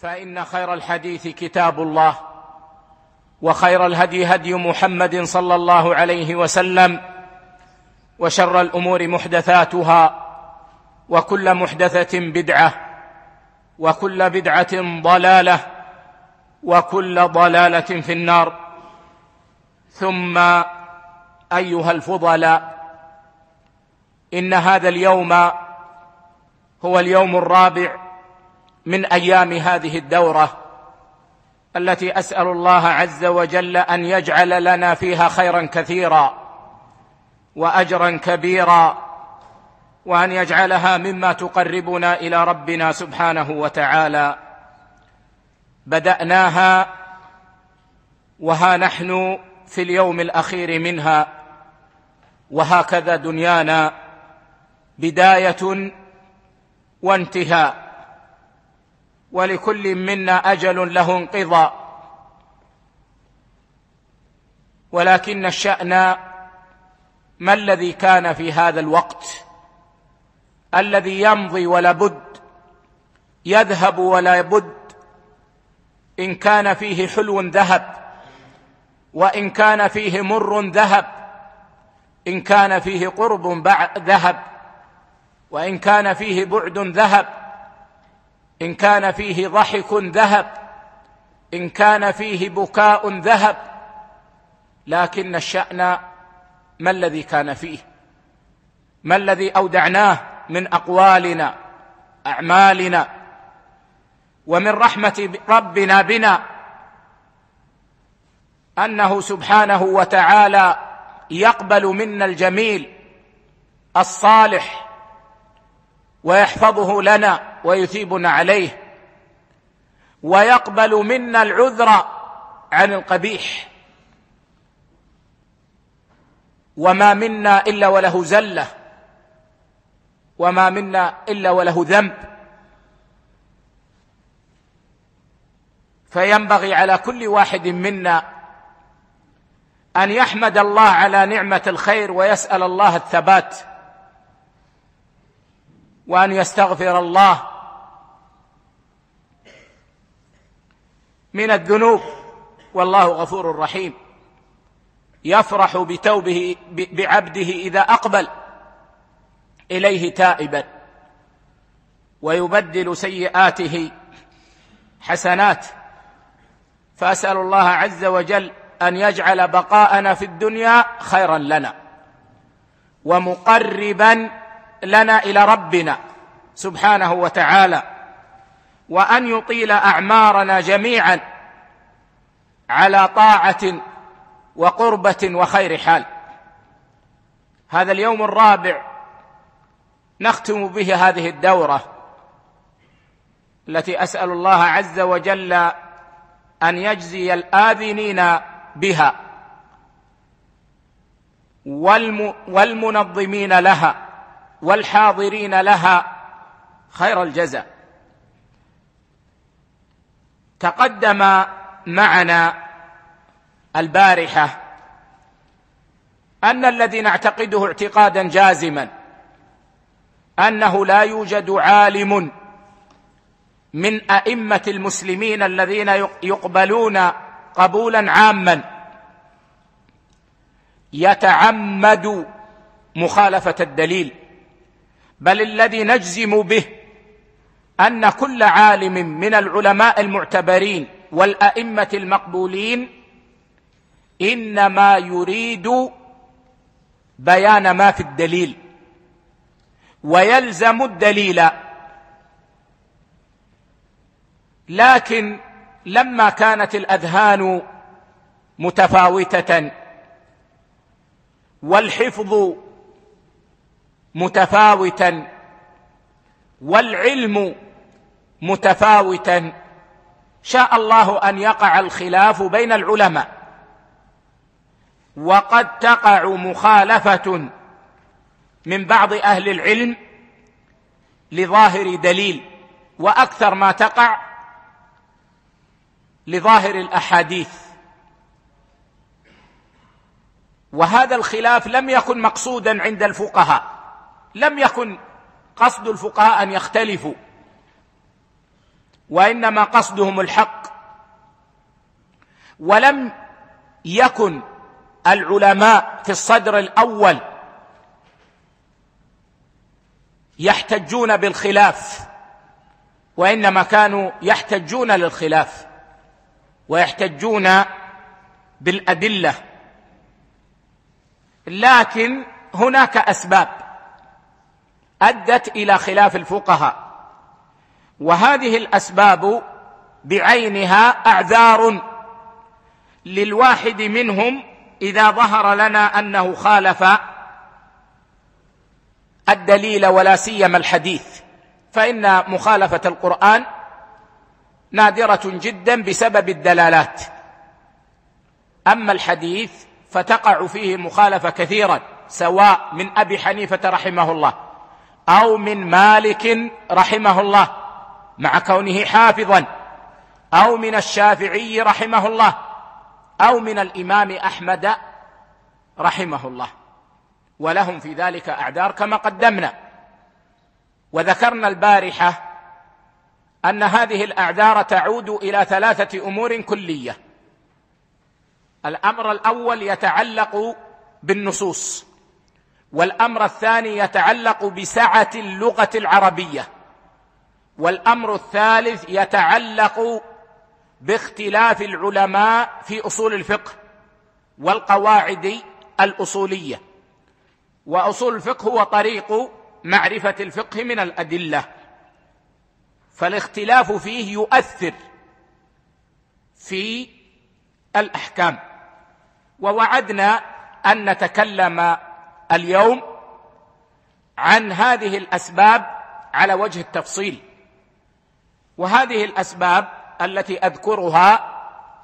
فإن خير الحديث كتاب الله، وخير الهدي هدي محمد صلى الله عليه وسلم، وشر الأمور محدثاتها، وكل محدثة بدعة، وكل بدعة ضلالة، وكل ضلالة في النار. ثم أيها الفضلاء، إن هذا اليوم هو اليوم الرابع من أيام هذه الدورة، التي أسأل الله عز وجل أن يجعل لنا فيها خيرا كثيرا وأجرا كبيرا، وأن يجعلها مما تقربنا إلى ربنا سبحانه وتعالى. بدأناها وها نحن في اليوم الأخير منها، وهكذا دنيانا بداية وانتهاء، ولكل منا أجل له انقضاء، ولكن الشأن ما الذي كان في هذا الوقت الذي يمضي ولا بد، يذهب ولا بد، إن كان فيه حلو ذهب، وإن كان فيه مر ذهب، إن كان فيه قرب ذهب، وإن كان فيه بعد ذهب، إن كان فيه ضحك ذهب، إن كان فيه بكاء ذهب، لكن الشأن ما الذي كان فيه، ما الذي أودعناه من أقوالنا أعمالنا. ومن رحمة ربنا بنا أنه سبحانه وتعالى يقبل منا الجميل الصالح ويحفظه لنا ويثيبنا عليه، ويقبل منا العذر عن القبيح، وما منا إلا وله زلة، وما منا إلا وله ذنب. فينبغي على كل واحد منا أن يحمد الله على نعمة الخير، ويسأل الله الثبات، وأن يستغفر الله من الذنوب، والله غفور رحيم، يفرح بتوبه بعبده إذا أقبل إليه تائبا، ويبدل سيئاته حسنات. فأسأل الله عز وجل أن يجعل بقاءنا في الدنيا خيرا لنا، ومقربا لنا إلى ربنا سبحانه وتعالى، وأن يطيل أعمارنا جميعا على طاعة وقربة وخير حال. هذا اليوم الرابع نختم به هذه الدورة، التي أسأل الله عز وجل أن يجزي الآذنين بها والمنظمين لها والحاضرين لها خير الجزاء. تقدم معنا البارحة أن الذي نعتقده اعتقادا جازما أنه لا يوجد عالم من أئمة المسلمين الذين يقبلون قبولا عاما يتعمد مخالفة الدليل، بل الذي نجزم به أن كل عالم من العلماء المعتبرين والأئمة المقبولين إنما يريد بيان ما في الدليل ويلزم الدليل. لكن لما كانت الأذهان متفاوتة والحفظ متفاوتا والعلم متفاوتا، شاء الله أن يقع الخلاف بين العلماء، وقد تقع مخالفة من بعض أهل العلم لظاهر دليل، وأكثر ما تقع لظاهر الأحاديث. وهذا الخلاف لم يكن مقصودا عند الفقهاء، لم يكن قصد الفقهاء أن يختلفوا، وإنما قصدهم الحق. ولم يكن العلماء في الصدر الأول يحتجون بالخلاف، وإنما كانوا يحتجون للخلاف ويحتجون بالأدلة. لكن هناك أسباب أدت إلى خلاف الفقهاء، وهذه الأسباب بعينها أعذار للواحد منهم إذا ظهر لنا أنه خالف الدليل ولا سيما الحديث، فإن مخالفة القرآن نادرة جدا بسبب الدلالات، أما الحديث فتقع فيه مخالفة كثيرا، سواء من أبي حنيفة رحمه الله أو من مالك رحمه الله مع كونه حافظا، أو من الشافعي رحمه الله، أو من الإمام أحمد رحمه الله، ولهم في ذلك أعذار كما قدمنا. وذكرنا البارحة أن هذه الأعذار تعود إلى 3 أمور كلية. الأمر الأول يتعلق بالنصوص، والأمر الثاني يتعلق بسعة اللغة العربية، والأمر الثالث يتعلق باختلاف العلماء في أصول الفقه والقواعد الأصولية. وأصول الفقه هو طريق معرفة الفقه من الأدلة، فالاختلاف فيه يؤثر في الأحكام. ووعدنا أن نتكلم اليوم عن هذه الأسباب على وجه التفصيل. وهذه الأسباب التي أذكرها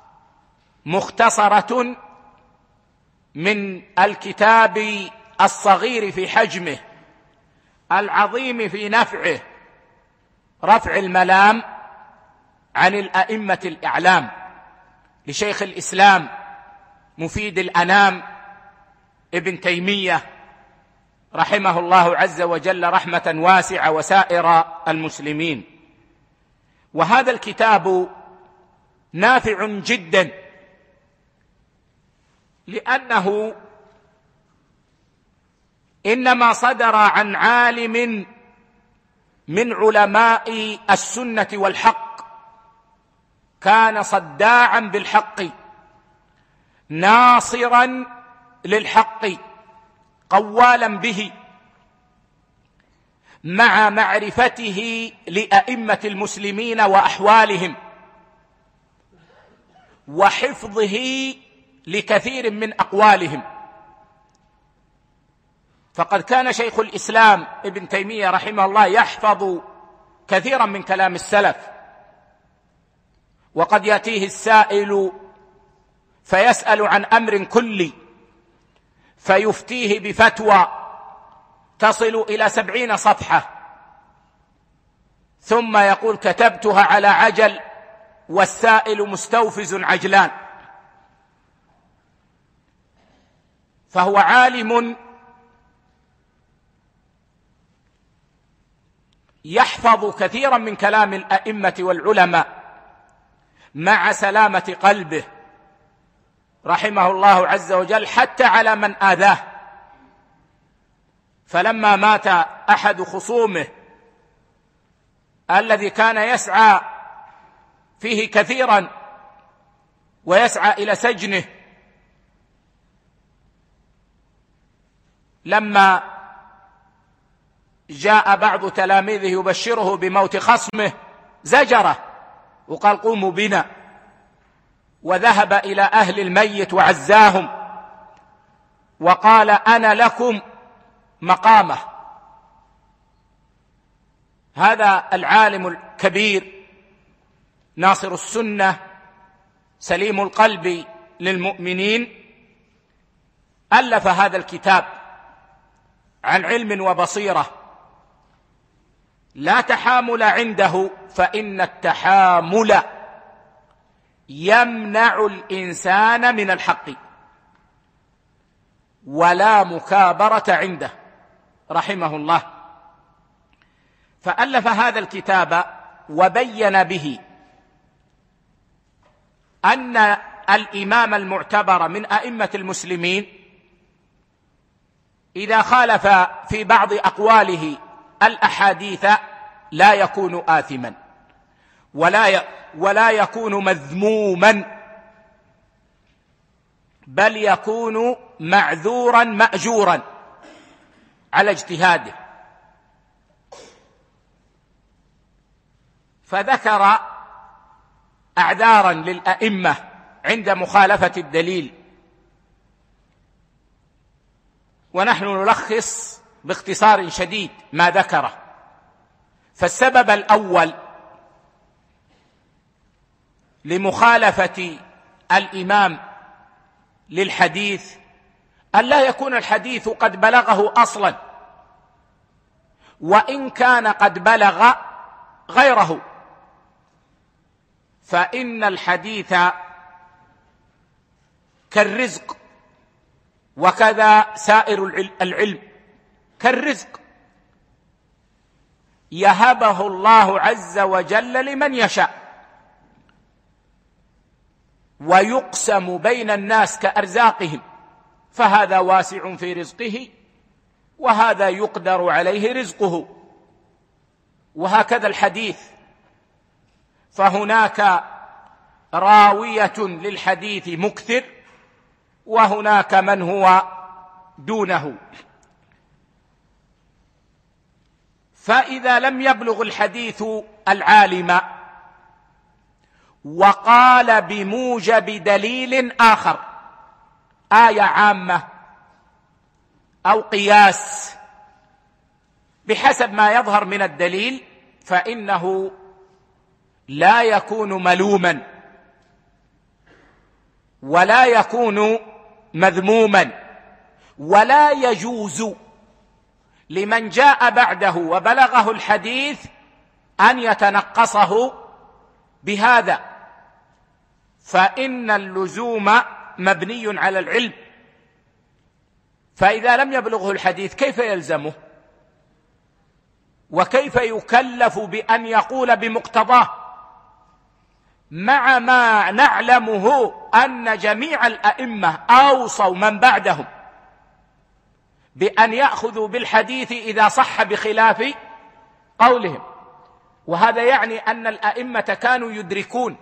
مختصرة من الكتاب الصغير في حجمه العظيم في نفعه، رفع الملام عن الأئمة الأعلام لشيخ الإسلام مفيد الأنام ابن تيمية رحمه الله عز وجل رحمة واسعة، وسائر المسلمين. وهذا الكتاب نافع جدا، لأنه إنما صدر عن عالم من علماء السنة والحق، كان صداعا بالحق ناصرا للحق قوالا به، مع معرفته لأئمة المسلمين وأحوالهم وحفظه لكثير من أقوالهم. فقد كان شيخ الإسلام ابن تيمية رحمه الله يحفظ كثيرا من كلام السلف، وقد يأتيه السائل فيسأل عن أمر كلي فيفتيه بفتوى تصل إلى 70 صفحة، ثم يقول كتبتها على عجل والسائل مستوفز عجلان. فهو عالم يحفظ كثيرا من كلام الأئمة والعلماء مع سلامة قلبه رحمه الله عز وجل، حتى على من آذاه. فلما مات أحد خصومه الذي كان يسعى فيه كثيرا ويسعى إلى سجنه، لما جاء بعض تلاميذه يبشره بموت خصمه زجره وقال قوموا بنا، وذهب إلى أهل الميت وعزاهم وقال أنا لكم مقامه. هذا العالم الكبير ناصر السنة سليم القلب للمؤمنين ألف هذا الكتاب عن علم وبصيرة، لا تحامل عنده، فإن التحامل يمنع الإنسان من الحق، ولا مكابرة عنده رحمه الله. فألف هذا الكتاب وبين به أن الإمام المعتبر من أئمة المسلمين إذا خالف في بعض أقواله الأحاديث لا يكون آثما ولا يكون مذموما، بل يكون معذورا مأجورا على اجتهاده. فذكر أعذارا للأئمة عند مخالفة الدليل، ونحن نلخص باختصار شديد ما ذكره. فالسبب الأول لمخالفة الإمام للحديث أن لا يكون الحديث قد بلغه أصلا، وإن كان قد بلغ غيره، فإن الحديث كالرزق، وكذا سائر العلم كالرزق يهبه الله عز وجل لمن يشاء، ويقسم بين الناس كأرزاقهم، فهذا واسع في رزقه وهذا يقدر عليه رزقه، وهكذا الحديث. فهناك راوية للحديث مكثر، وهناك من هو دونه. فإذا لم يبلغ الحديث العالم وقال بموجب دليل آخر، آية عامة أو قياس بحسب ما يظهر من الدليل، فإنه لا يكون ملوما ولا يكون مذموما، ولا يجوز لمن جاء بعده وبلغه الحديث أن يتنقصه بهذا، فإن اللزوم مبني على العلم. فإذا لم يبلغه الحديث كيف يلزمه؟ وكيف يكلف بأن يقول بمقتضاه، مع ما نعلمه أن جميع الأئمة أوصوا من بعدهم بأن يأخذوا بالحديث إذا صح بخلاف قولهم. وهذا يعني أن الأئمة كانوا يدركون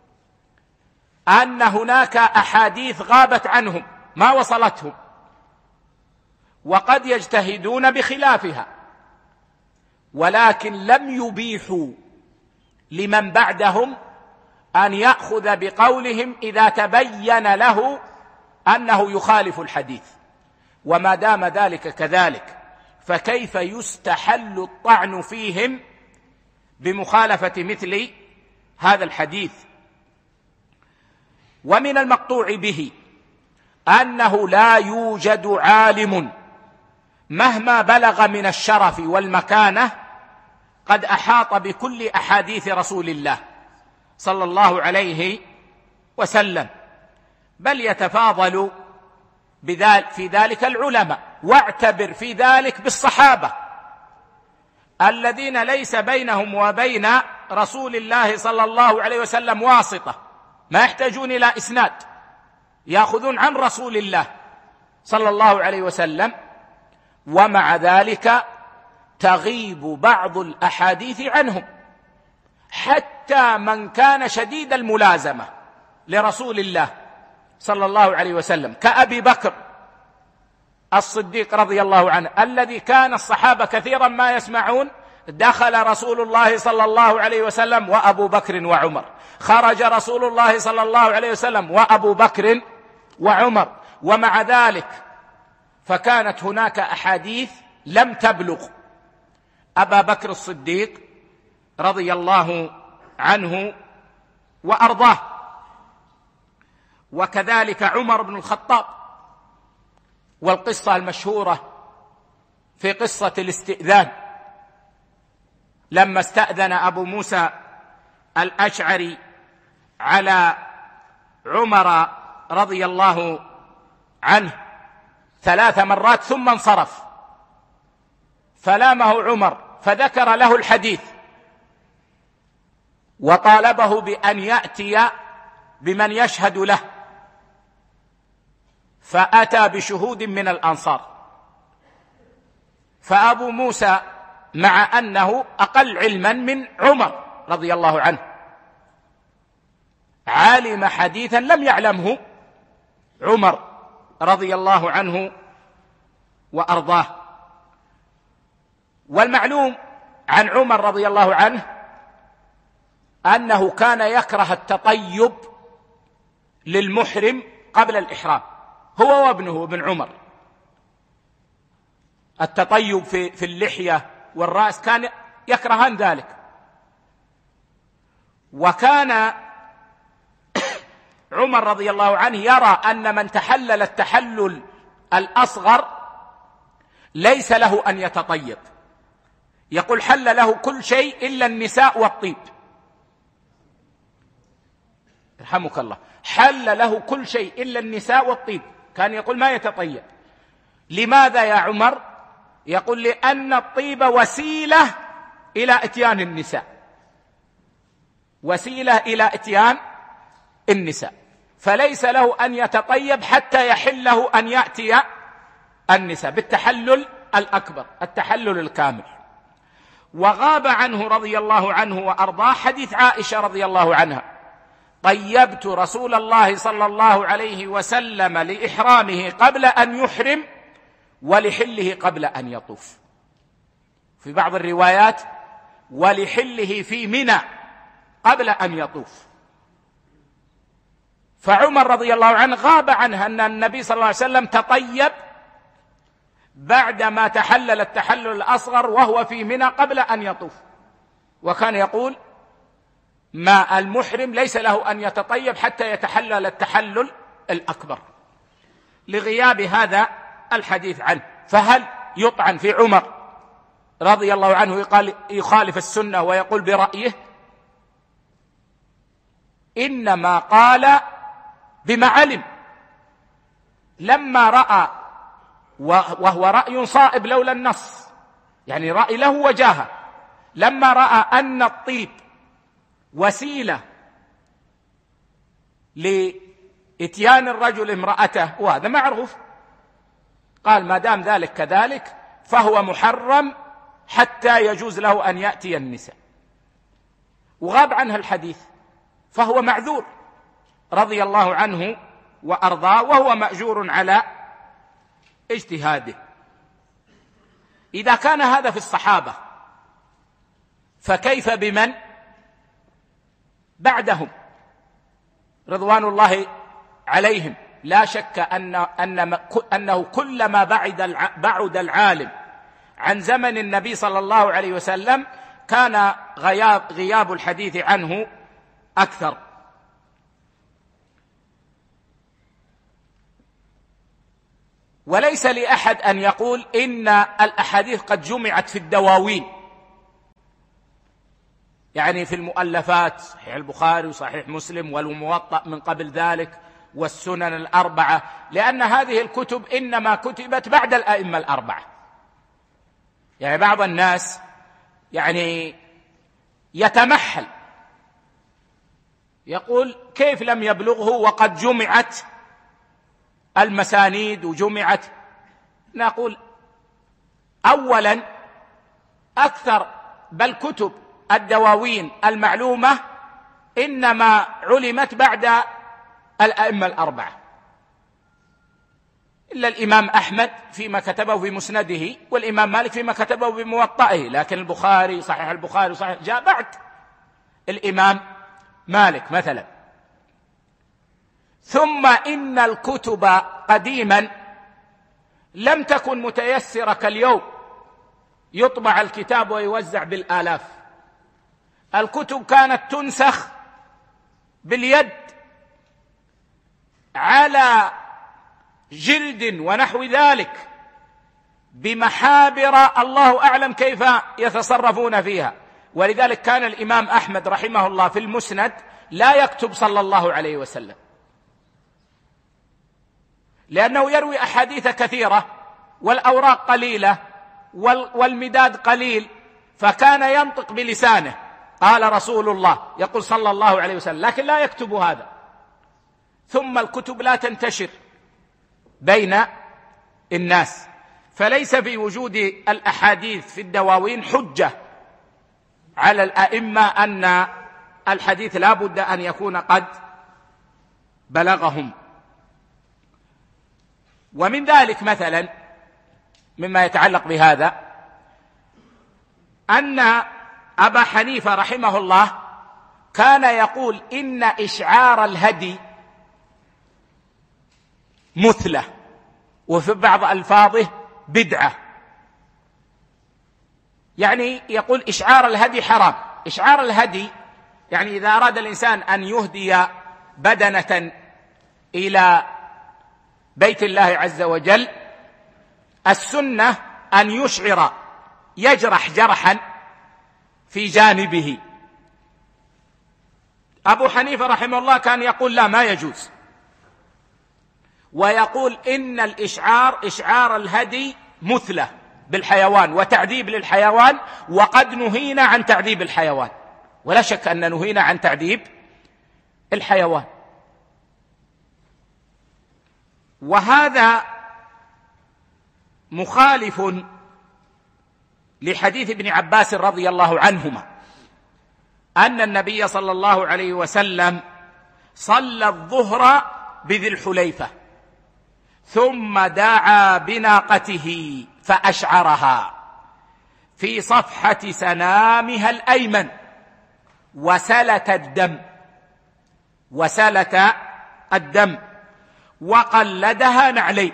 أن هناك أحاديث غابت عنهم ما وصلتهم، وقد يجتهدون بخلافها، ولكن لم يبيحوا لمن بعدهم أن يأخذ بقولهم إذا تبين له أنه يخالف الحديث. وما دام ذلك كذلك، فكيف يستحل الطعن فيهم بمخالفة مثل هذا الحديث؟ ومن المقطوع به أنه لا يوجد عالم مهما بلغ من الشرف والمكانة قد أحاط بكل أحاديث رسول الله صلى الله عليه وسلم، بل يتفاضل في ذلك العلماء. واعتبر في ذلك بالصحابة الذين ليس بينهم وبين رسول الله صلى الله عليه وسلم واسطة، ما يحتاجون إلى إسناد، يأخذون عن رسول الله صلى الله عليه وسلم، ومع ذلك تغيب بعض الأحاديث عنهم، حتى من كان شديد الملازمة لرسول الله صلى الله عليه وسلم كأبي بكر الصديق رضي الله عنه، الذي كان الصحابة كثيرا ما يسمعون دخل رسول الله صلى الله عليه وسلم وأبو بكر وعمر، خرج رسول الله صلى الله عليه وسلم وأبو بكر وعمر، ومع ذلك فكانت هناك أحاديث لم تبلغ أبا بكر الصديق رضي الله عنه وأرضاه، وكذلك عمر بن الخطاب. والقصة المشهورة في قصة الاستئذان، لما استأذن أبو موسى الأشعري على عمر رضي الله عنه 3 مرات ثم انصرف، فلامه عمر فذكر له الحديث، وطالبه بأن يأتي بمن يشهد له، فأتى بشهود من الأنصار. فأبو موسى مع أنه أقل علما من عمر رضي الله عنه علم حديثا لم يعلمه عمر رضي الله عنه وأرضاه. والمعلوم عن عمر رضي الله عنه أنه كان يكره التطيب للمحرم قبل الإحرام، هو وابنه ابن عمر. التطيب في اللحية والرأس كان يكرهان ذلك. وكان عمر رضي الله عنه يرى أن من تحلل التحلل الأصغر ليس له أن يتطيب، يقول حل له كل شيء إلا النساء والطيب، يرحمك الله، حل له كل شيء إلا النساء والطيب، كان يقول ما يتطيب. لماذا يا عمر؟ يقول لأن الطيب وسيلة إلى إتيان النساء، وسيلة إلى إتيان النساء، فليس له أن يتطيب حتى يحله أن يأتي النساء بالتحلل الأكبر، التحلل الكامل. وغاب عنه رضي الله عنه وأرضاه حديث عائشة رضي الله عنها: طيبت رسول الله صلى الله عليه وسلم لإحرامه قبل أن يحرم ولحله قبل أن يطوف. في بعض الروايات ولحله في منى قبل أن يطوف. فعمر رضي الله عنه غاب عنه أن النبي صلى الله عليه وسلم تطيب بعدما تحلل التحلل الأصغر وهو في منى قبل أن يطوف، وكان يقول ما المحرم ليس له أن يتطيب حتى يتحلل التحلل الأكبر، لغياب هذا الحديث عنه. فهل يطعن في عمر رضي الله عنه يخالف السنة ويقول برأيه؟ إنما قال بما علم، لما رأى، وهو رأي صائب لولا النص، يعني رأي له وجاهة، لما رأى أن الطيب وسيلة لإتيان الرجل امرأته وهذا معروف، قال ما دام ذلك كذلك فهو محرم حتى يجوز له أن يأتي النساء، وغاب عنها الحديث، فهو معذور رضي الله عنه وأرضاه، وهو مأجور على اجتهاده. إذا كان هذا في الصحابة فكيف بمن بعدهم رضوان الله عليهم؟ لا شك أنه كلما بعد العالم عن زمن النبي صلى الله عليه وسلم كان غياب الحديث عنه أكثر. وليس لأحد أن يقول إن الأحاديث قد جمعت في الدواوين، يعني في المؤلفات، صحيح البخاري وصحيح مسلم والموطأ من قبل ذلك والسنن الأربعة، لأن هذه الكتب إنما كتبت بعد الأئمة الأربعة. يعني بعض الناس يعني يتمحل يقول كيف لم يبلغه وقد جمعت المسانيد وجمعت. نقول أولا أكثر بل كتب الدواوين المعلومة إنما علمت بعد الأئمة الأربعة، إلا الإمام أحمد فيما كتبه في مسنده، والإمام مالك فيما كتبه بموطئه، لكن البخاري صحيح البخاري صحيح جاء بعد الإمام مالك مثلا. ثم إن الكتب قديما لم تكن متيسرة كاليوم، يطبع الكتاب ويوزع بالآلاف. الكتب كانت تنسخ باليد على جلد ونحو ذلك بمحابر الله أعلم كيف يتصرفون فيها. ولذلك كان الإمام أحمد رحمه الله في المسند لا يكتب صلى الله عليه وسلم، لأنه يروي أحاديث كثيرة والأوراق قليلة والمداد قليل، فكان ينطق بلسانه قال رسول الله، يقول صلى الله عليه وسلم، لكن لا يكتب هذا. ثم الكتب لا تنتشر بين الناس، فليس في وجود الأحاديث في الدواوين حجة على الأئمة أن الحديث لا بد أن يكون قد بلغهم. ومن ذلك مثلا مما يتعلق بهذا أن أبا حنيفة رحمه الله كان يقول إن إشعار الهدي مثلة، وفي بعض ألفاظه بدعة. يعني يقول إشعار الهدي حرام. إشعار الهدي يعني إذا أراد الإنسان أن يهدي بدنة إلى بيت الله عز وجل، السنة أن يشعر، يجرح جرحا في جانبه. أبو حنيفة رحمه الله كان يقول لا، ما يجوز، ويقول إن الإشعار، إشعار الهدي مثلة بالحيوان وتعذيب للحيوان، وقد نهينا عن تعذيب الحيوان، ولا شك أن نهينا عن تعذيب الحيوان. وهذا مخالف لحديث ابن عباس رضي الله عنهما أن النبي صلى الله عليه وسلم صلى الظهر بذي الحليفة ثم دعا بناقته فأشعرها في صفحة سنامها الأيمن وسلت الدم وقلدها نعلين.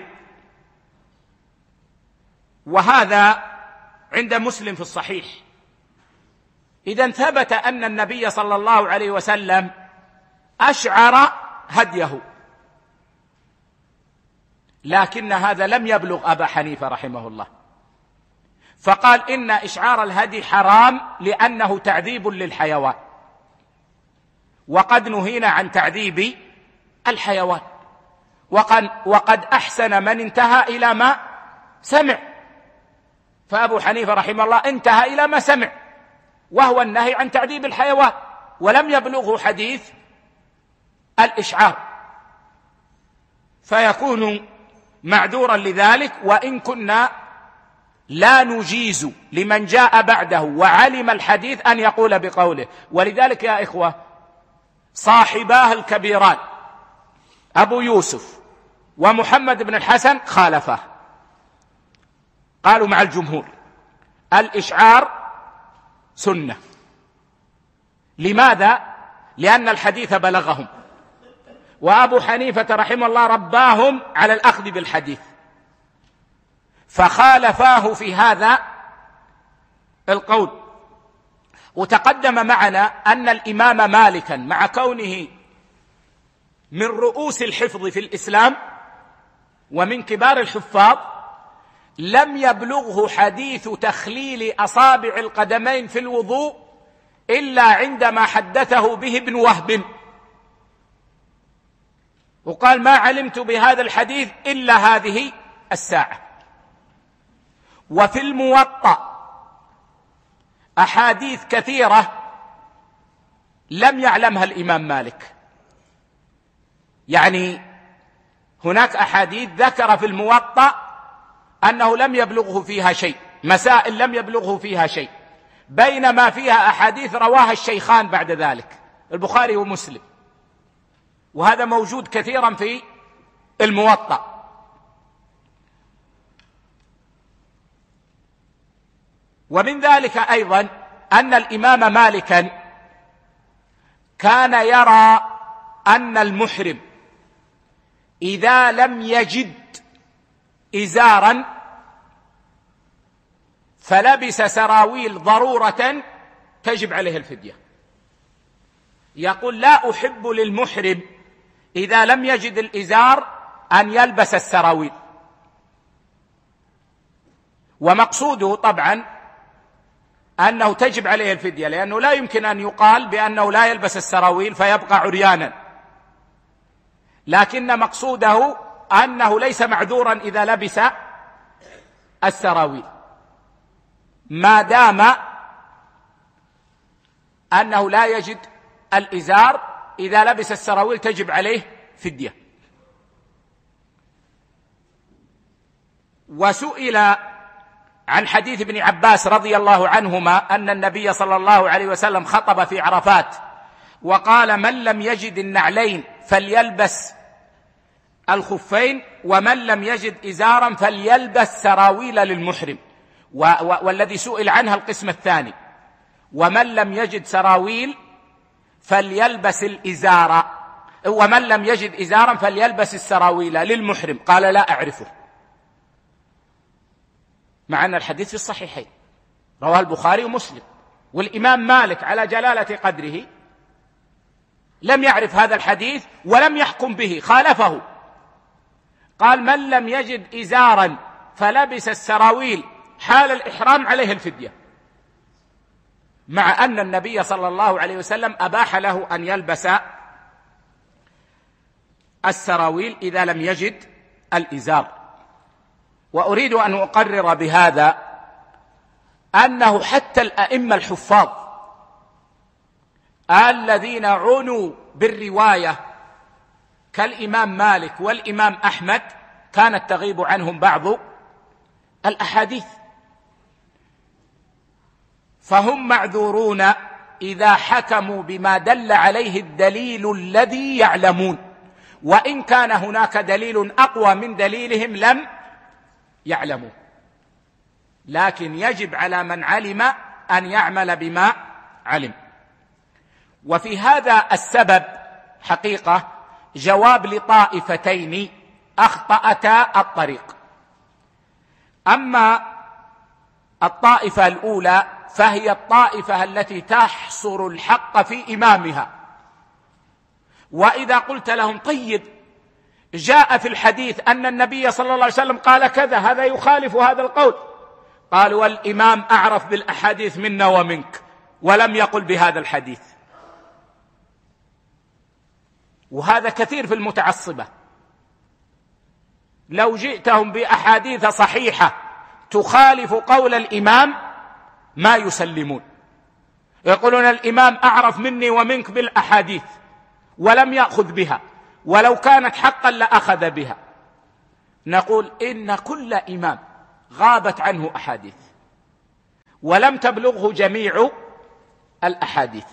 وهذا عند مسلم في الصحيح. إذن ثبت أن النبي صلى الله عليه وسلم أشعر هديه، لكن هذا لم يبلغ أبا حنيفة رحمه الله، فقال إن إشعار الهدي حرام لأنه تعذيب للحيوان، وقد نهينا عن تعذيب الحيوان، وقد أحسن من انتهى إلى ما سمع. فأبو حنيفة رحمه الله انتهى إلى ما سمع، وهو النهي عن تعذيب الحيوان، ولم يبلغه حديث الإشعار، فيكون معذورا لذلك، وإن كنا لا نجيز لمن جاء بعده وعلم الحديث أن يقول بقوله. ولذلك يا إخوة صاحباه الكبيران أبو يوسف ومحمد بن الحسن خالفاه، قالوا مع الجمهور الإشعار سنة. لماذا؟ لأن الحديث بلغهم، وأبو حنيفة رحمه الله رباهم على الأخذ بالحديث، فخالفاه في هذا القول. وتقدم معنا أن الإمام مالكا مع كونه من رؤوس الحفظ في الإسلام ومن كبار الحفاظ لم يبلغه حديث تخليل أصابع القدمين في الوضوء إلا عندما حدثه به ابن وهب، وقال ما علمت بهذا الحديث إلا هذه الساعة. وفي الموطأ أحاديث كثيرة لم يعلمها الإمام مالك، يعني هناك أحاديث ذكر في الموطأ أنه لم يبلغه فيها شيء، مسائل لم يبلغه فيها شيء، بينما فيها أحاديث رواها الشيخان بعد ذلك البخاري ومسلم، وهذا موجود كثيرا في الموطأ. ومن ذلك أيضا أن الإمام مالكا كان يرى أن المحرم إذا لم يجد إزارا فلبس سراويل ضرورة تجب عليه الفدية. يقول لا أحب للمحرم إذا لم يجد الإزار أن يلبس السراويل، ومقصوده طبعا أنه تجب عليه الفدية، لأنه لا يمكن أن يقال بأنه لا يلبس السراويل فيبقى عريانا، لكن مقصوده أنه ليس معذورا إذا لبس السراويل ما دام أنه لا يجد الإزار، إذا لبس السراويل تجب عليه فدية. وسئل عن حديث ابن عباس رضي الله عنهما أن النبي صلى الله عليه وسلم خطب في عرفات وقال: من لم يجد النعلين فليلبس الخفين، ومن لم يجد إزارا فليلبس سراويل للمحرم. والذي سئل عنها القسم الثاني: ومن لم يجد سراويل فليلبس الإزار، ومن لم يجد إزارا فليلبس السراويل للمحرم. قال: لا أعرفه، مع أن الحديث في الصحيحين، رواه البخاري ومسلم. والإمام مالك على جلالة قدره لم يعرف هذا الحديث ولم يحكم به، خالفه، قال: من لم يجد إزارا فلبس السراويل حال الإحرام عليه الفدية، مع أن النبي صلى الله عليه وسلم أباح له أن يلبس السراويل إذا لم يجد الإزار. وأريد أن أقرر بهذا أنه حتى الأئمة الحفاظ الذين عنوا بالرواية كالإمام مالك والإمام أحمد كانت تغيب عنهم بعض الأحاديث، فهم معذورون إذا حكموا بما دل عليه الدليل الذي يعلمون، وإن كان هناك دليل أقوى من دليلهم لم يعلموا، لكن يجب على من علم أن يعمل بما علم. وفي هذا السبب حقيقة جواب لطائفتين أخطأتا الطريق. أما الطائفة الأولى فهي الطائفة التي تحصر الحق في إمامها، وإذا قلت لهم: طيب، جاء في الحديث أن النبي صلى الله عليه وسلم قال كذا، هذا يخالف هذا القول، قالوا: والإمام أعرف بالأحاديث منا ومنك ولم يقل بهذا الحديث. وهذا كثير في المتعصبة، لو جئتهم بأحاديث صحيحة تخالف قول الإمام ما يسلمون، يقولون: الإمام أعرف مني ومنك بالأحاديث ولم يأخذ بها، ولو كانت حقا لأخذ بها. نقول: إن كل إمام غابت عنه أحاديث ولم تبلغه جميع الأحاديث.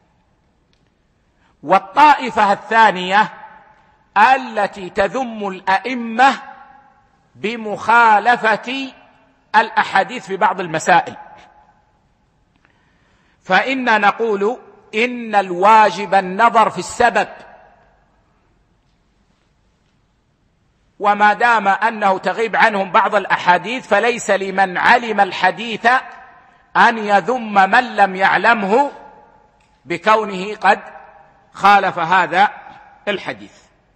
والطائفة الثانية التي تذم الأئمة بمخالفة الأحاديث في بعض المسائل، فإننا نقول: إن الواجب النظر في السبب، وما دام أنه تغيب عنهم بعض الأحاديث فليس لمن علم الحديث أن يذم من لم يعلمه بكونه قد خالف هذا الحديث.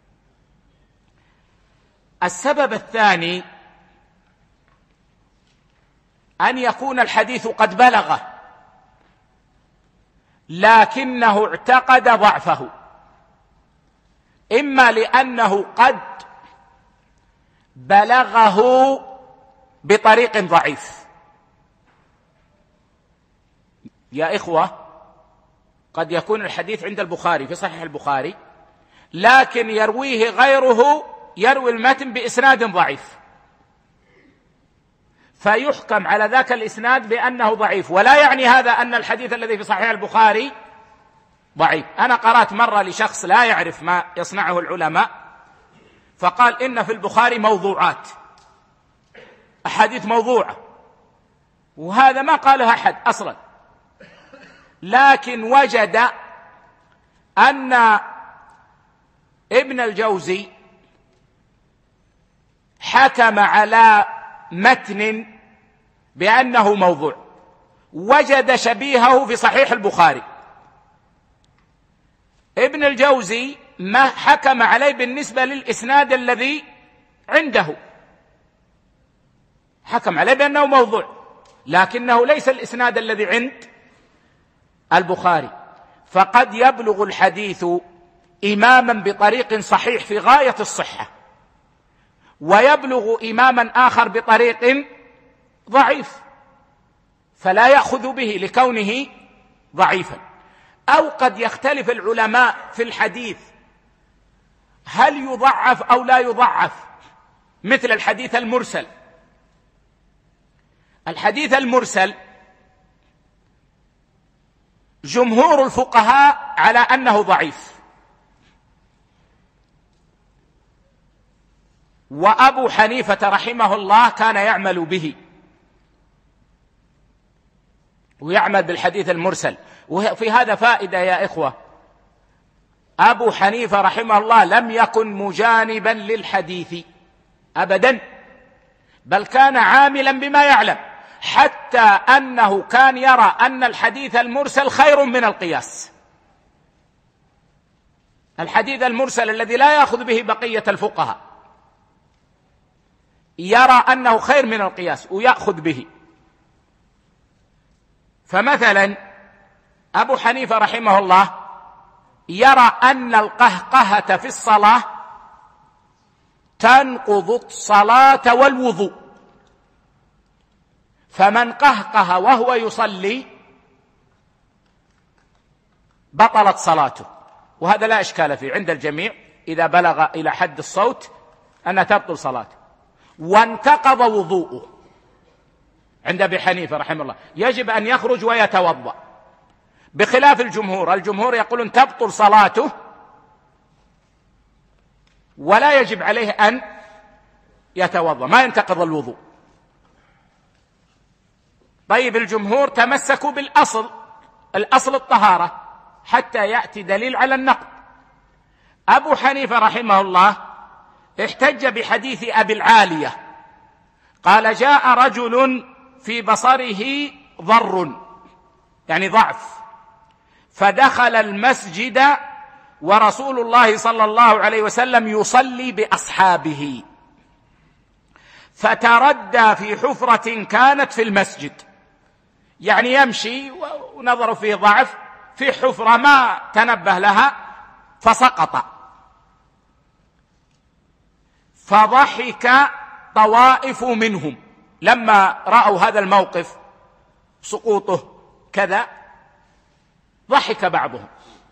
السبب الثاني أن يكون الحديث قد بلغه لكنه اعتقد ضعفه، إما لأنه قد بلغه بطريق ضعيف. يا إخوة، قد يكون الحديث عند البخاري في صحيح البخاري، لكن يرويه غيره، يروي المتن بإسناد ضعيف، فيحكم على ذاك الإسناد بأنه ضعيف، ولا يعني هذا أن الحديث الذي في صحيح البخاري ضعيف. أنا قرأت مرة لشخص لا يعرف ما يصنعه العلماء، فقال: إن في البخاري موضوعات، أحاديث موضوعة، وهذا ما قالها أحد أصلا، لكن وجد أن ابن الجوزي حكم على متن بأنه موضوع، وجد شبيهه في صحيح البخاري. ابن الجوزي ما حكم عليه بالنسبة للإسناد الذي عنده، حكم عليه بأنه موضوع، لكنه ليس الإسناد الذي عند البخاري. فقد يبلغ الحديث إماما بطريق صحيح في غاية الصحة، ويبلغ إماما آخر بطريق ضعيف، فلا يأخذ به لكونه ضعيفا. أو قد يختلف العلماء في الحديث هل يضعف أو لا يضعف، مثل الحديث المرسل. الحديث المرسل جمهور الفقهاء على أنه ضعيف، وأبو حنيفة رحمه الله كان يعمل به ويعمل بالحديث المرسل. وفي هذا فائدة يا إخوة، أبو حنيفة رحمه الله لم يكن مجانبا للحديث أبدا، بل كان عاملا بما يعلم، حتى أنه كان يرى أن الحديث المرسل خير من القياس. الحديث المرسل الذي لا يأخذ به بقية الفقهاء يرى أنه خير من القياس ويأخذ به. فمثلا أبو حنيفة رحمه الله يرى أن القهقهة في الصلاة تنقض الصلاة والوضوء، فمن قهقه وهو يصلي بطلت صلاته، وهذا لا إشكال فيه عند الجميع إذا بلغ إلى حد الصوت أنها تبطل صلاته، وانتقض وضوءه. عند أبي حنيفة رحمه الله يجب أن يخرج ويتوضأ، بخلاف الجمهور يقولون تبطل صلاته ولا يجب عليه أن يتوضأ، ما ينتقض الوضوء. طيب الجمهور تمسكوا بالأصل، الأصل الطهارة حتى يأتي دليل على النقض. أبو حنيفة رحمه الله احتج بحديث أبي العالية، قال جاء رجل في بصره ضر يعني ضعف، فدخل المسجد ورسول الله صلى الله عليه وسلم يصلي بأصحابه، فتردى في حفرة كانت في المسجد، يعني يمشي ونظر فيه ضعف في حفرة ما تنبه لها فسقط، فضحك طوائف منهم لما رأوا هذا الموقف سقوطه كذا، ضحك بعضهم.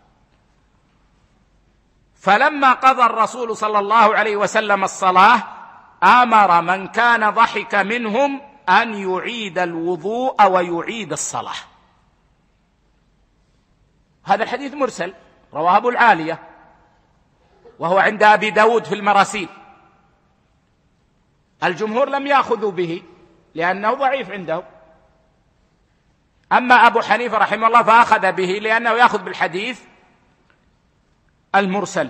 فلما قضى الرسول صلى الله عليه وسلم الصلاة أمر من كان ضحك منهم أن يعيد الوضوء ويعيد الصلاة. هذا الحديث مرسل رواه أبو العالية وهو عند أبي داود في المراسيل. الجمهور لم يأخذوا به لأنه ضعيف عنده، أما أبو حنيفة رحمه الله فأخذ به لأنه يأخذ بالحديث المرسل.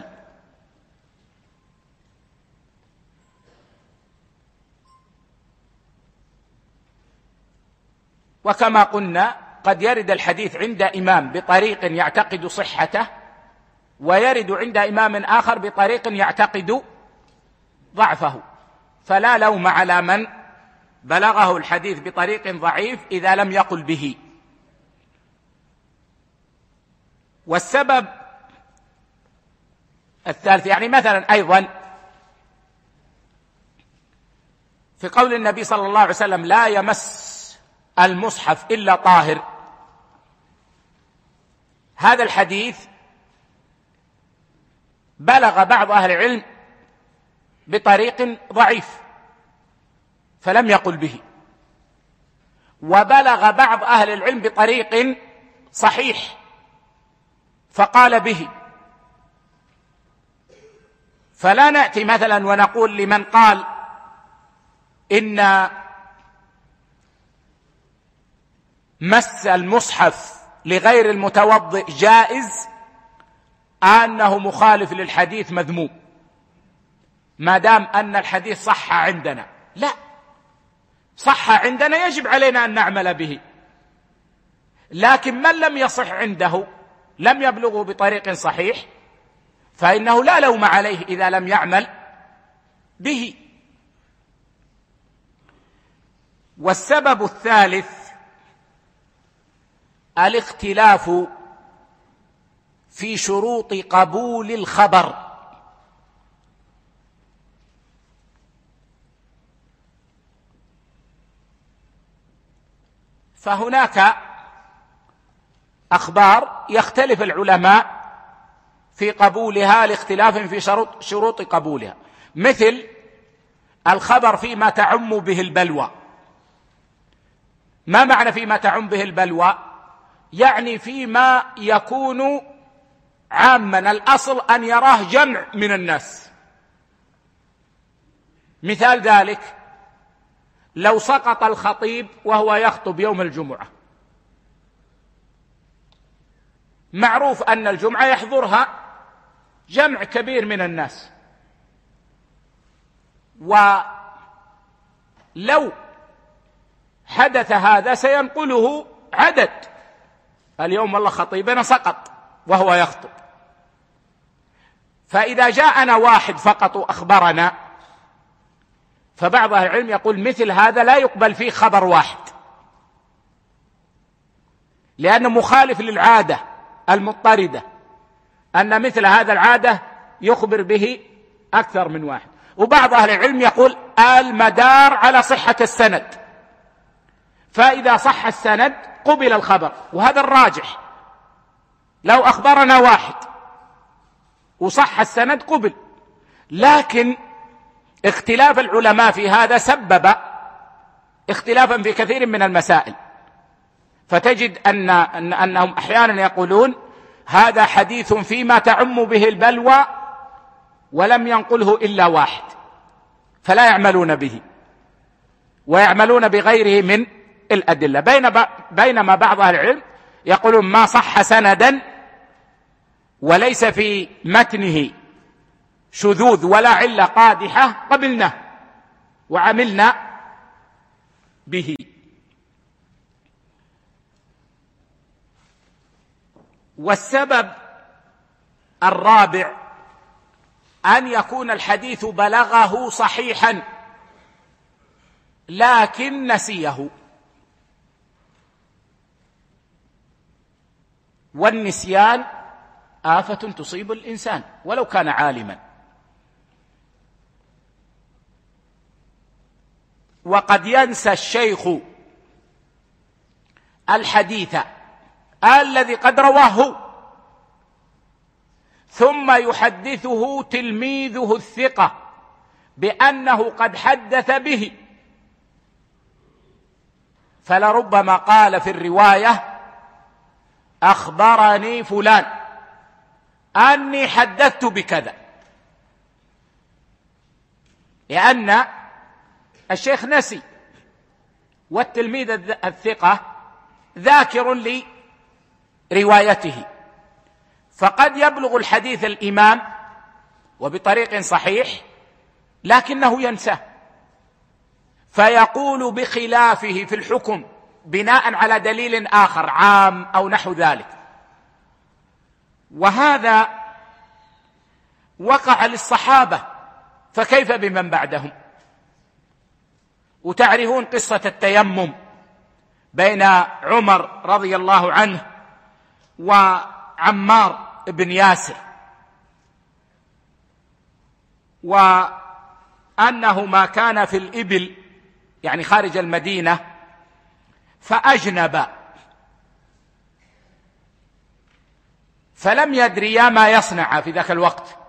وكما قلنا قد يرد الحديث عند إمام بطريق يعتقد صحته، ويرد عند إمام آخر بطريق يعتقد ضعفه، فلا لوم على من بلغه الحديث بطريق ضعيف إذا لم يقل به. والسبب الثالث يعني مثلا أيضا في قول النبي صلى الله عليه وسلم لا يمس المصحف إلا طاهر، هذا الحديث بلغ بعض أهل العلم بطريق ضعيف فلم يقل به، وبلغ بعض أهل العلم بطريق صحيح فقال به. فلا نأتي مثلا ونقول لمن قال إن مس المصحف لغير المتوضئ جائز أنه مخالف للحديث مذموم ما دام أن الحديث صح عندنا. لا، صح عندنا يجب علينا أن نعمل به، لكن من لم يصح عنده لم يبلغه بطريق صحيح فإنه لا لوم عليه إذا لم يعمل به. والسبب الثالث الاختلاف في شروط قبول الخبر. فهناك أخبار يختلف العلماء في قبولها لاختلاف في شروط قبولها، مثل الخبر فيما تعم به البلوى. ما معنى فيما تعم به البلوى؟ يعني فيما يكون عاما، الأصل أن يراه جمع من الناس. مثال ذلك لو سقط الخطيب وهو يخطب يوم الجمعة، معروف أن الجمعة يحضرها جمع كبير من الناس، ولو حدث هذا سينقله عدد، اليوم والله خطيبنا سقط وهو يخطب. فإذا جاءنا واحد فقط أخبرنا، فبعض أهل العلم يقول مثل هذا لا يقبل فيه خبر واحد، لأنه مخالف للعادة المضطردة أن مثل هذا العادة يخبر به أكثر من واحد. وبعض أهل العلم يقول المدار على صحة السند، فإذا صح السند قبل الخبر، وهذا الراجح. لو أخبرنا واحد وصح السند قبل، لكن اختلاف العلماء في هذا سبب اختلافا في كثير من المسائل، فتجد أنهم أحيانا يقولون هذا حديث فيما تعم به البلوى ولم ينقله إلا واحد، فلا يعملون به ويعملون بغيره من الأدلة. بينما بعض أهل العلم يقولون ما صح سندا وليس في متنه شذوذ ولا علة قادحة قبلناه وعملنا به. والسبب الرابع أن يكون الحديث بلغه صحيحا لكن نسيه، والنسيان آفة تصيب الإنسان ولو كان عالما. وقد ينسى الشيخ الحديث الذي قد رواه ثم يحدثه تلميذه الثقة بأنه قد حدث به، فلربما قال في الرواية أخبرني فلان أني حدثت بكذا، لأن الشيخ نسي والتلميذ الثقة ذاكر لروايته، فقد يبلغ الحديث الإمام وبطريق صحيح لكنه ينساه، فيقول بخلافه في الحكم بناء على دليل آخر عام أو نحو ذلك. وهذا وقع للصحابة، فكيف بمن بعدهم؟ وتعرفون قصة التيمم بين عمر رضي الله عنه وعمار بن ياسر، وأنهما كان في الإبل يعني خارج المدينة فأجنبا، فلم يدريا ما يصنع في ذاك الوقت،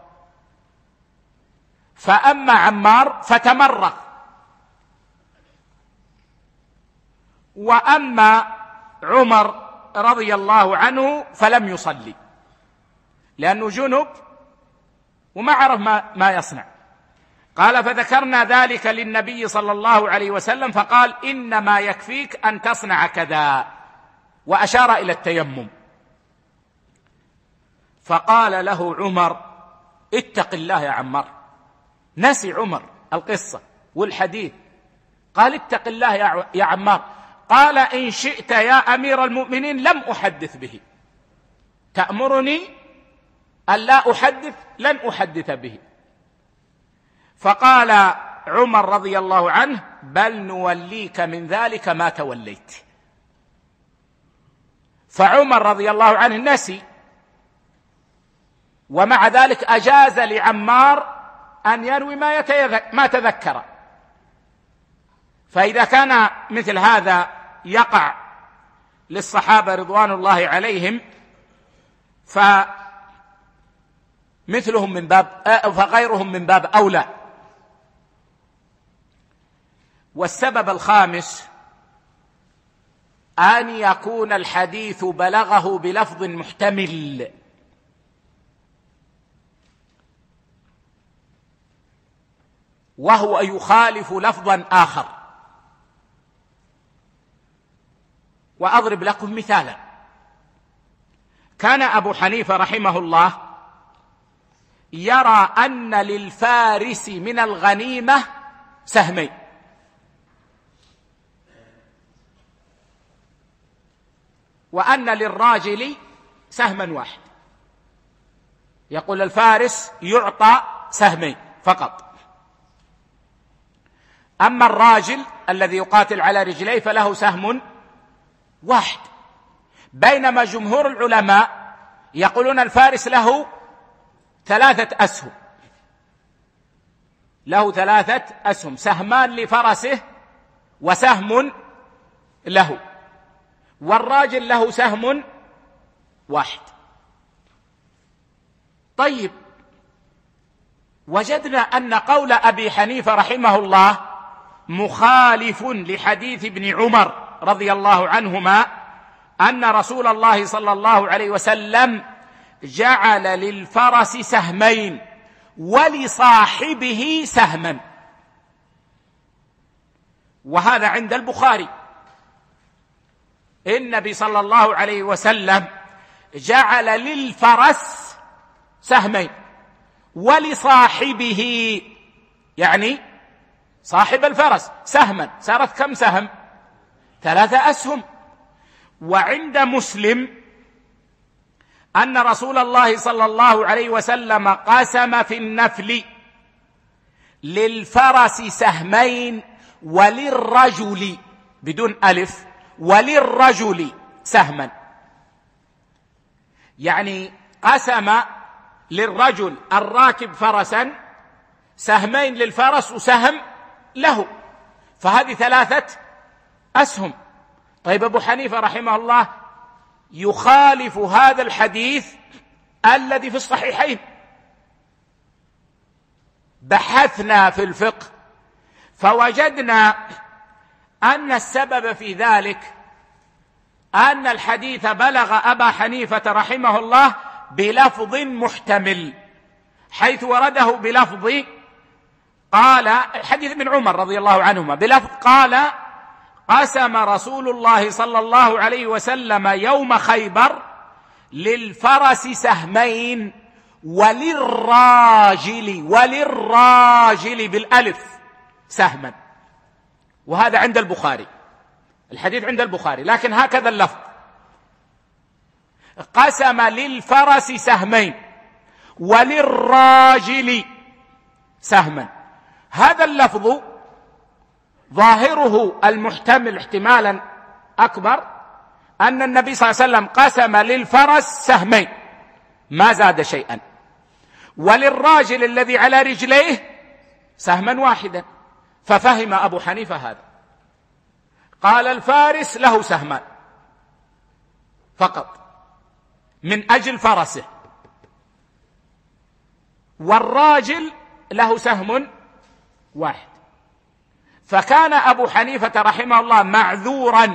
فأما عمار فتمرغ، وأما عمر رضي الله عنه فلم يصلي لأنه جنب وما عرف ما يصنع. قال فذكرنا ذلك للنبي صلى الله عليه وسلم فقال إنما يكفيك أن تصنع كذا، وأشار إلى التيمم. فقال له عمر اتق الله يا عمار، نسي عمر القصة والحديث، قال اتق الله يا عمار. قال إن شئت يا أمير المؤمنين لم أحدث به، تأمرني أن لا أحدث لن أحدث به. فقال عمر رضي الله عنه بل نوليك من ذلك ما توليت. فعمر رضي الله عنه نسي، ومع ذلك أجاز لعمار أن يروي ما تذكر. فإذا كان مثل هذا يقع للصحابة رضوان الله عليهم فمثلهم من باب فغيرهم من باب أولى. والسبب الخامس أن يكون الحديث بلغه بلفظ محتمل، وهو يخالف لفظا آخر. وأضرب لكم مثالا. كان أبو حنيفة رحمه الله يرى أن للفارس من الغنيمة سهمين، وأن للراجل سهما واحد. يقول الفارس يعطى سهمين فقط، أما الراجل الذي يقاتل على رجليه فله سهم واحد. بينما جمهور العلماء يقولون الفارس له 3 أسهم، له 3 أسهم، سهمان لفرسه وسهم له، والراجل له سهم واحد. طيب، وجدنا أن قول أبي حنيفة رحمه الله مخالف لحديث ابن عمر رضي الله عنهما أن رسول الله صلى الله عليه وسلم جعل للفرس سهمين ولصاحبه سهما، وهذا عند البخاري. النبي صلى الله عليه وسلم جعل للفرس سهمين ولصاحبه، يعني صاحب الفرس، سهما. صارت كم سهم؟ 3 أسهم. وعند مسلم أن رسول الله صلى الله عليه وسلم قسم في النفل للفرس سهمين وللرجل بدون ألف، وللرجل سهما، يعني قسم للرجل الراكب فرسا سهمين للفرس وسهم له، فهذه 3 أسهم. طيب، أبو حنيفة رحمه الله يخالف هذا الحديث الذي في الصحيحين. بحثنا في الفقه فوجدنا أن السبب في ذلك أن الحديث بلغ أبا حنيفة رحمه الله بلفظ محتمل، حيث ورده بلفظ قال، حديث ابن عمر رضي الله عنهما، بلفظ قال: قسم رسول الله صلى الله عليه وسلم يوم خيبر للفرس سهمين وللراجل بالألف سهما. وهذا عند البخاري، الحديث عند البخاري، لكن هكذا اللفظ: قسم للفرس سهمين وللراجل سهما. هذا اللفظ ظاهره المحتمل احتمالا أكبر أن النبي صلى الله عليه وسلم قسم للفرس سهمين ما زاد شيئا، وللراجل الذي على رجليه سهما واحدا. ففهم أبو حنيفة هذا، قال: الفارس له سهمان فقط من أجل فرسه، والراجل له سهم واحد. فكان أبو حنيفة رحمه الله معذورا،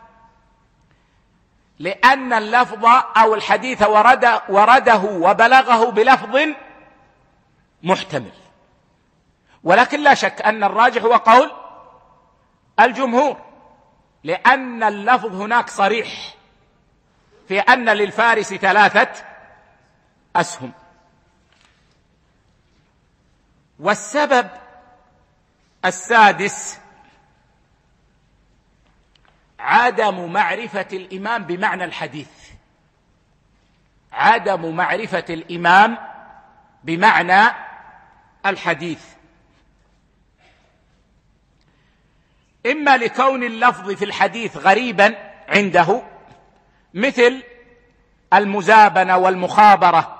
لأن اللفظ أو الحديث ورده وبلغه بلفظ محتمل. ولكن لا شك أن الراجح هو قول الجمهور، لأن اللفظ هناك صريح في أن للفارس 3 أسهم. والسبب السادس عدم معرفة الإمام بمعنى الحديث، عدم معرفة الإمام بمعنى الحديث، إما لكون اللفظ في الحديث غريبا عنده، مثل المزابنة والمخابرة،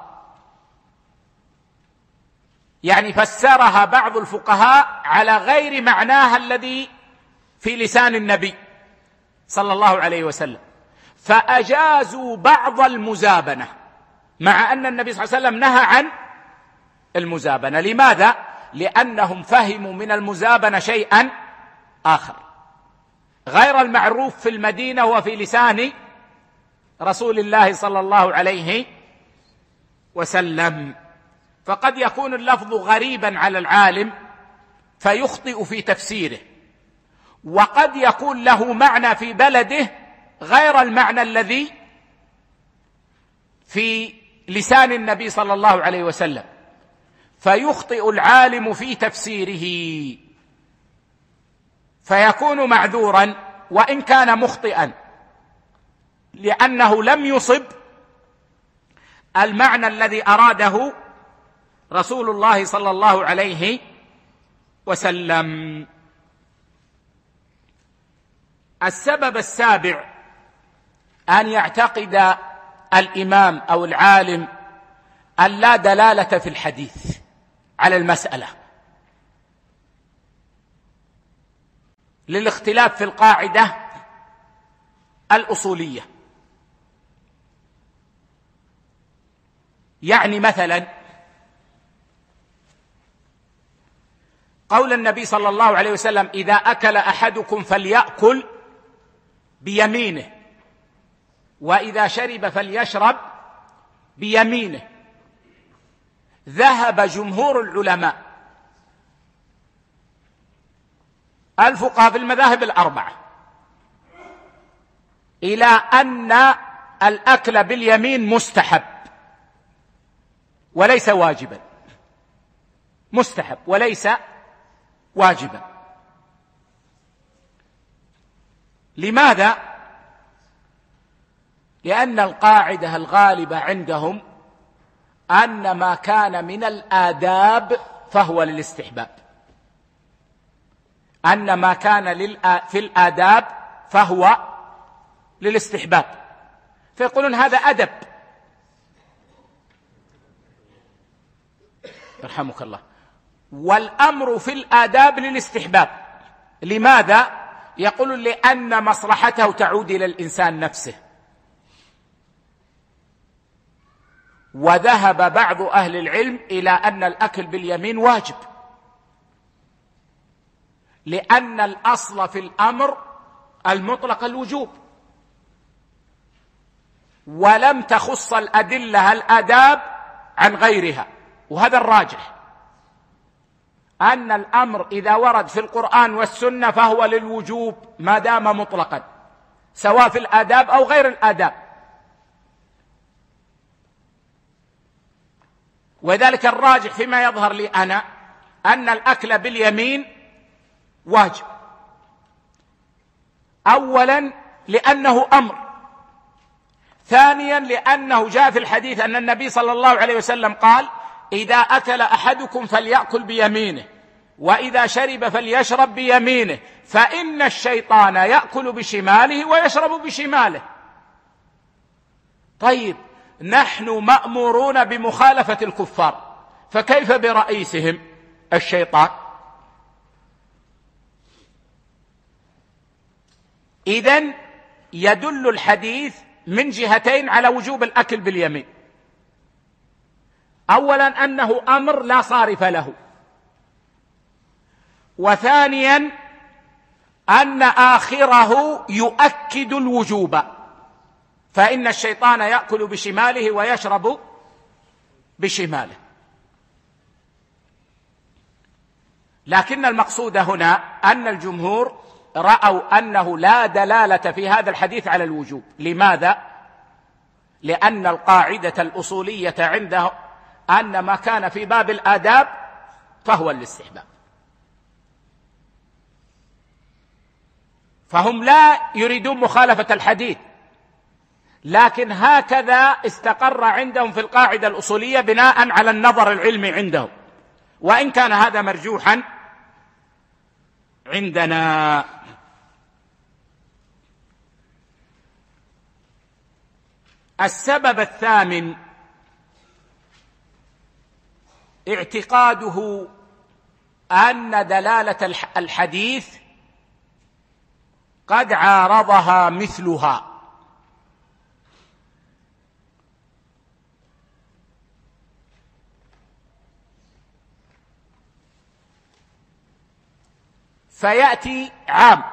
يعني فسرها بعض الفقهاء على غير معناها الذي في لسان النبي صلى الله عليه وسلم، فأجازوا بعض المزابنة، مع أن النبي صلى الله عليه وسلم نهى عن المزابنة. لماذا؟ لأنهم فهموا من المزابنة شيئا آخر غير المعروف في المدينة وفي لسان رسول الله صلى الله عليه وسلم. فقد يكون اللفظ غريبا على العالم فيخطئ في تفسيره، وقد يكون له معنى في بلده غير المعنى الذي في لسان النبي صلى الله عليه وسلم، فيخطئ العالم في تفسيره فيكون معذورا وإن كان مخطئا، لأنه لم يصب المعنى الذي أراده رسول الله صلى الله عليه وسلم. السبب السابع أن يعتقد الإمام أو العالم أن لا دلالة في الحديث على المسألة للاختلاف في القاعدة الأصولية. يعني مثلا قول النبي صلى الله عليه وسلم: إذا أكل أحدكم فليأكل بيمينه، وإذا شرب فليشرب بيمينه. ذهب جمهور العلماء الفقهاء في المذاهب الأربعة إلى أن الأكل باليمين مستحب وليس واجبا، مستحب وليس واجبا. لماذا؟ لأن القاعدة الغالبة عندهم أن ما كان من الآداب فهو للاستحباب، أن ما كان في الآداب فهو للاستحباب، فيقولون هذا أدب. يرحمك الله. والأمر في الآداب للاستحباب. لماذا؟ يقول لأن مصلحته تعود إلى الإنسان نفسه. وذهب بعض أهل العلم إلى أن الأكل باليمين واجب، لأن الأصل في الأمر المطلق الوجوب، ولم تخص الأدلة الآداب عن غيرها. وهذا الراجح، أن الأمر إذا ورد في القرآن والسنة فهو للوجوب ما دام مطلقا، سواء في الآداب أو غير الآداب. وذلك الراجح فيما يظهر لي أنا أن الأكل باليمين واجب، أولا لأنه أمر، ثانيا لأنه جاء في الحديث أن النبي صلى الله عليه وسلم قال: إذا أكل أحدكم فليأكل بيمينه، وإذا شرب فليشرب بيمينه، فإن الشيطان يأكل بشماله ويشرب بشماله. طيب، نحن مأمورون بمخالفة الكفار، فكيف برئيسهم الشيطان؟ إذن يدل الحديث من جهتين على وجوب الأكل باليمين. أولا أنه أمر لا صارف له، وثانيا أن آخره يؤكد الوجوب، فإن الشيطان يأكل بشماله ويشرب بشماله. لكن المقصود هنا أن الجمهور رأوا أنه لا دلالة في هذا الحديث على الوجوب. لماذا؟ لأن القاعدة الأصولية عنده أن ما كان في باب الآداب فهو الاستحباب، فهم لا يريدون مخالفة الحديث، لكن هكذا استقر عندهم في القاعدة الأصولية بناء على النظر العلمي عندهم، وإن كان هذا مرجوحا عندنا. السبب الثامن اعتقاده أن دلالة الحديث قد عارضها مثلها، فيأتي عام،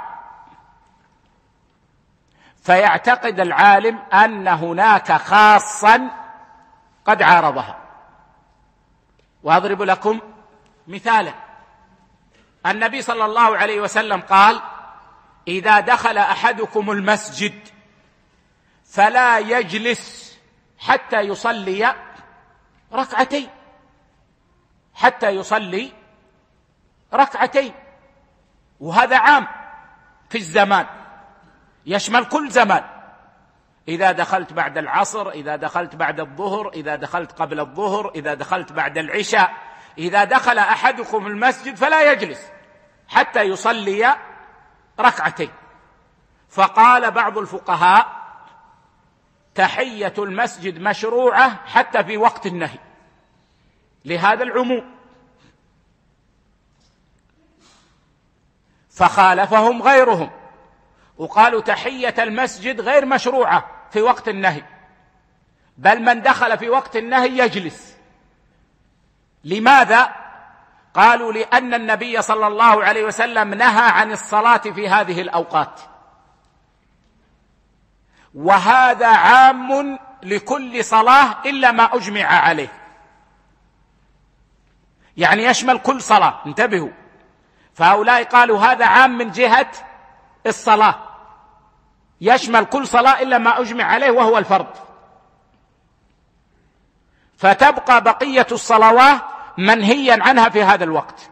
فيعتقد العالم أن هناك خاصا قد عارضها. وأضرب لكم مثالا. النبي صلى الله عليه وسلم قال: إذا دخل أحدكم المسجد فلا يجلس حتى يصلي ركعتين، حتى يصلي ركعتين. وهذا عام في الزمان، يشمل كل زمان. إذا دخلت بعد العصر، إذا دخلت بعد الظهر، إذا دخلت قبل الظهر، إذا دخلت بعد العشاء، إذا دخل أحدكم المسجد فلا يجلس حتى يصلي ركعتين. فقال بعض الفقهاء: تحية المسجد مشروعة حتى في وقت النهي، لهذا العموم. فخالفهم غيرهم وقالوا تحية المسجد غير مشروعة في وقت النهي، بل من دخل في وقت النهي يجلس. لماذا؟ قالوا: لأن النبي صلى الله عليه وسلم نهى عن الصلاة في هذه الأوقات، وهذا عام لكل صلاة إلا ما أجمع عليه، يعني يشمل كل صلاة. انتبهوا، فهؤلاء قالوا هذا عام من جهة الصلاة، يشمل كل صلاة إلا ما أجمع عليه وهو الفرض، فتبقى بقية الصلوات منهيا عنها في هذا الوقت.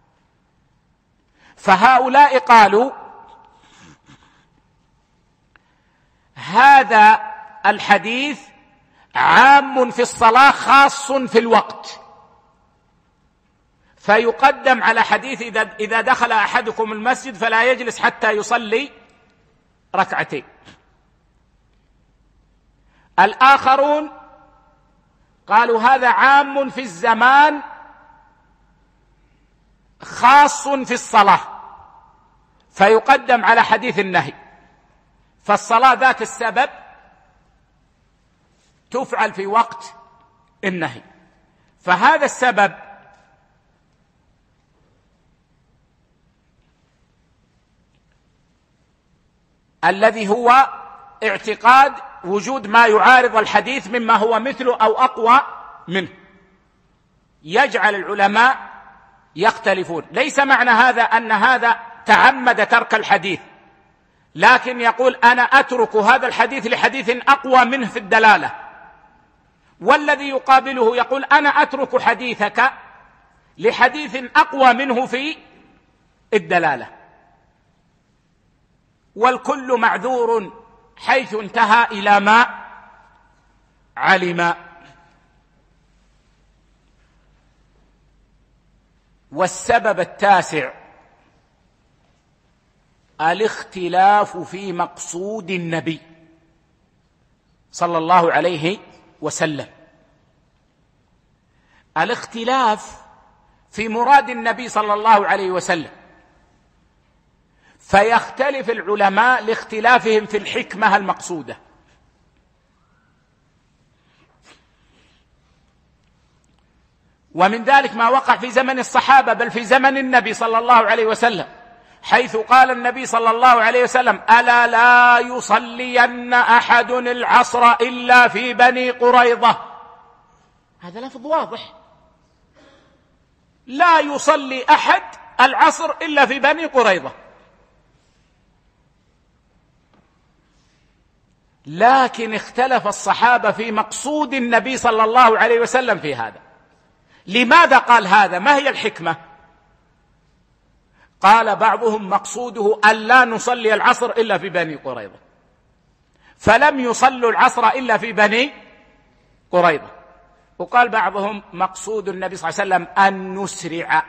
فهؤلاء قالوا هذا الحديث عام في الصلاة خاص في الوقت، فيقدم على حديث إذا دخل أحدكم المسجد فلا يجلس حتى يصلي ركعتين. الآخرون قالوا هذا عام في الزمان خاص في الصلاة، فيقدم على حديث النهي، فالصلاة ذات السبب تفعل في وقت النهي. فهذا السبب الذي هو اعتقاد وجود ما يعارض الحديث مما هو مثله أو أقوى منه يجعل العلماء يختلفون. ليس معنى هذا أن هذا تعمد ترك الحديث، لكن يقول أنا أترك هذا الحديث لحديث أقوى منه في الدلالة، والذي يقابله يقول أنا أترك حديثك لحديث أقوى منه في الدلالة. والكل معذور حيث انتهى إلى ما علم. والسبب التاسع الاختلاف في مقصود النبي صلى الله عليه وسلم. الاختلاف في مراد النبي صلى الله عليه وسلم، فيختلف العلماء لاختلافهم في الحكمة المقصودة. ومن ذلك ما وقع في زمن الصحابة بل في زمن النبي صلى الله عليه وسلم، حيث قال النبي صلى الله عليه وسلم: ألا لا يصلين أحد العصر إلا في بني قريظة. هذا لفظ واضح، لا يصلي أحد العصر إلا في بني قريظة. لكن اختلف الصحابة في مقصود النبي صلى الله عليه وسلم في هذا. لماذا قال هذا؟ ما هي الحكمة؟ قال بعضهم مقصوده أن لا نصلي العصر إلا في بني قريظة، فلم يصلوا العصر إلا في بني قريظة. وقال بعضهم مقصود النبي صلى الله عليه وسلم أن نسرع،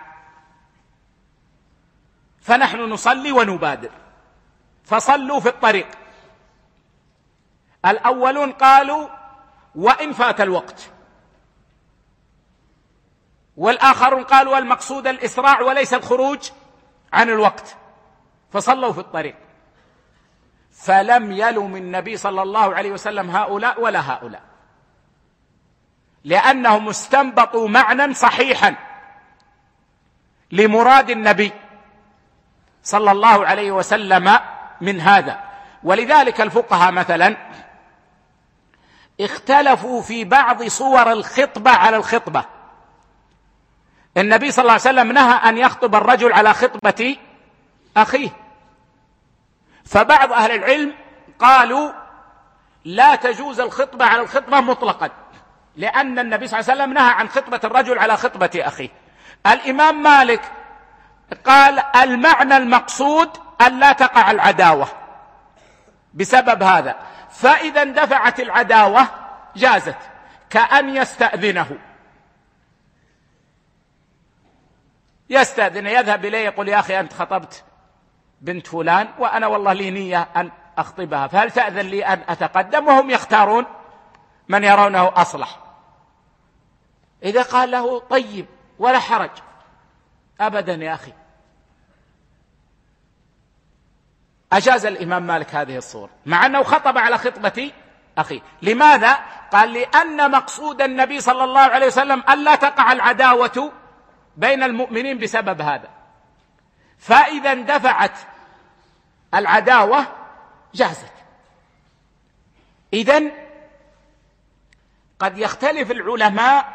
فنحن نصلي ونبادر، فصلوا في الطريق. الأولون قالوا وإن فات الوقت، والآخرون قالوا المقصود الإسراع وليس الخروج عن الوقت، فصلوا في الطريق. فلم يلم النبي صلى الله عليه وسلم هؤلاء ولا هؤلاء، لأنهم استنبطوا معنى صحيحا لمراد النبي صلى الله عليه وسلم من هذا. ولذلك الفقهاء مثلا اختلفوا في بعض صور الخطبة على الخطبة. النبي صلى الله عليه وسلم نهى أن يخطب الرجل على خطبة أخيه، فبعض أهل العلم قالوا لا تجوز الخطبة على الخطبة مطلقا، لأن النبي صلى الله عليه وسلم نهى عن خطبة الرجل على خطبة أخيه. الإمام مالك قال المعنى المقصود أن لا تقع العداوة بسبب هذا، فإذا اندفعت العداوة جازت، كأن يستأذنه، يستأذن، يذهب إليه يقول يا أخي أنت خطبت بنت فلان وأنا والله لي نية أن أخطبها، فهل تأذن لي أن أتقدم؟ وهم يختارون من يرونه أصلح. إذا قال له طيب ولا حرج، أبدا يا أخي، أجاز الإمام مالك هذه الصورة مع أنه خطب على خطبة أخيه. لماذا؟ قال لأن مقصود النبي صلى الله عليه وسلم ألا تقع العداوة بين المؤمنين بسبب هذا، فإذا اندفعت العداوة جازت. إذن قد يختلف العلماء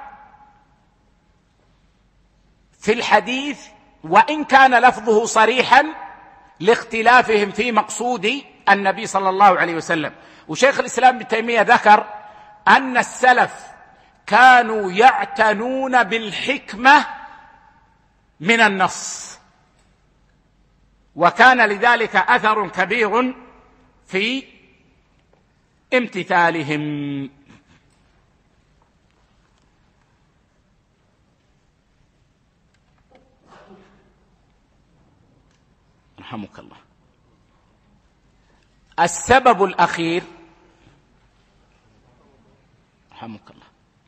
في الحديث وإن كان لفظه صريحا لاختلافهم في مقصود النبي صلى الله عليه وسلم. وشيخ الإسلام ابن تيمية ذكر أن السلف كانوا يعتنون بالحكمة من النص، وكان لذلك أثر كبير في امتثالهم. رحمك الله. السبب الأخير، رحمك الله،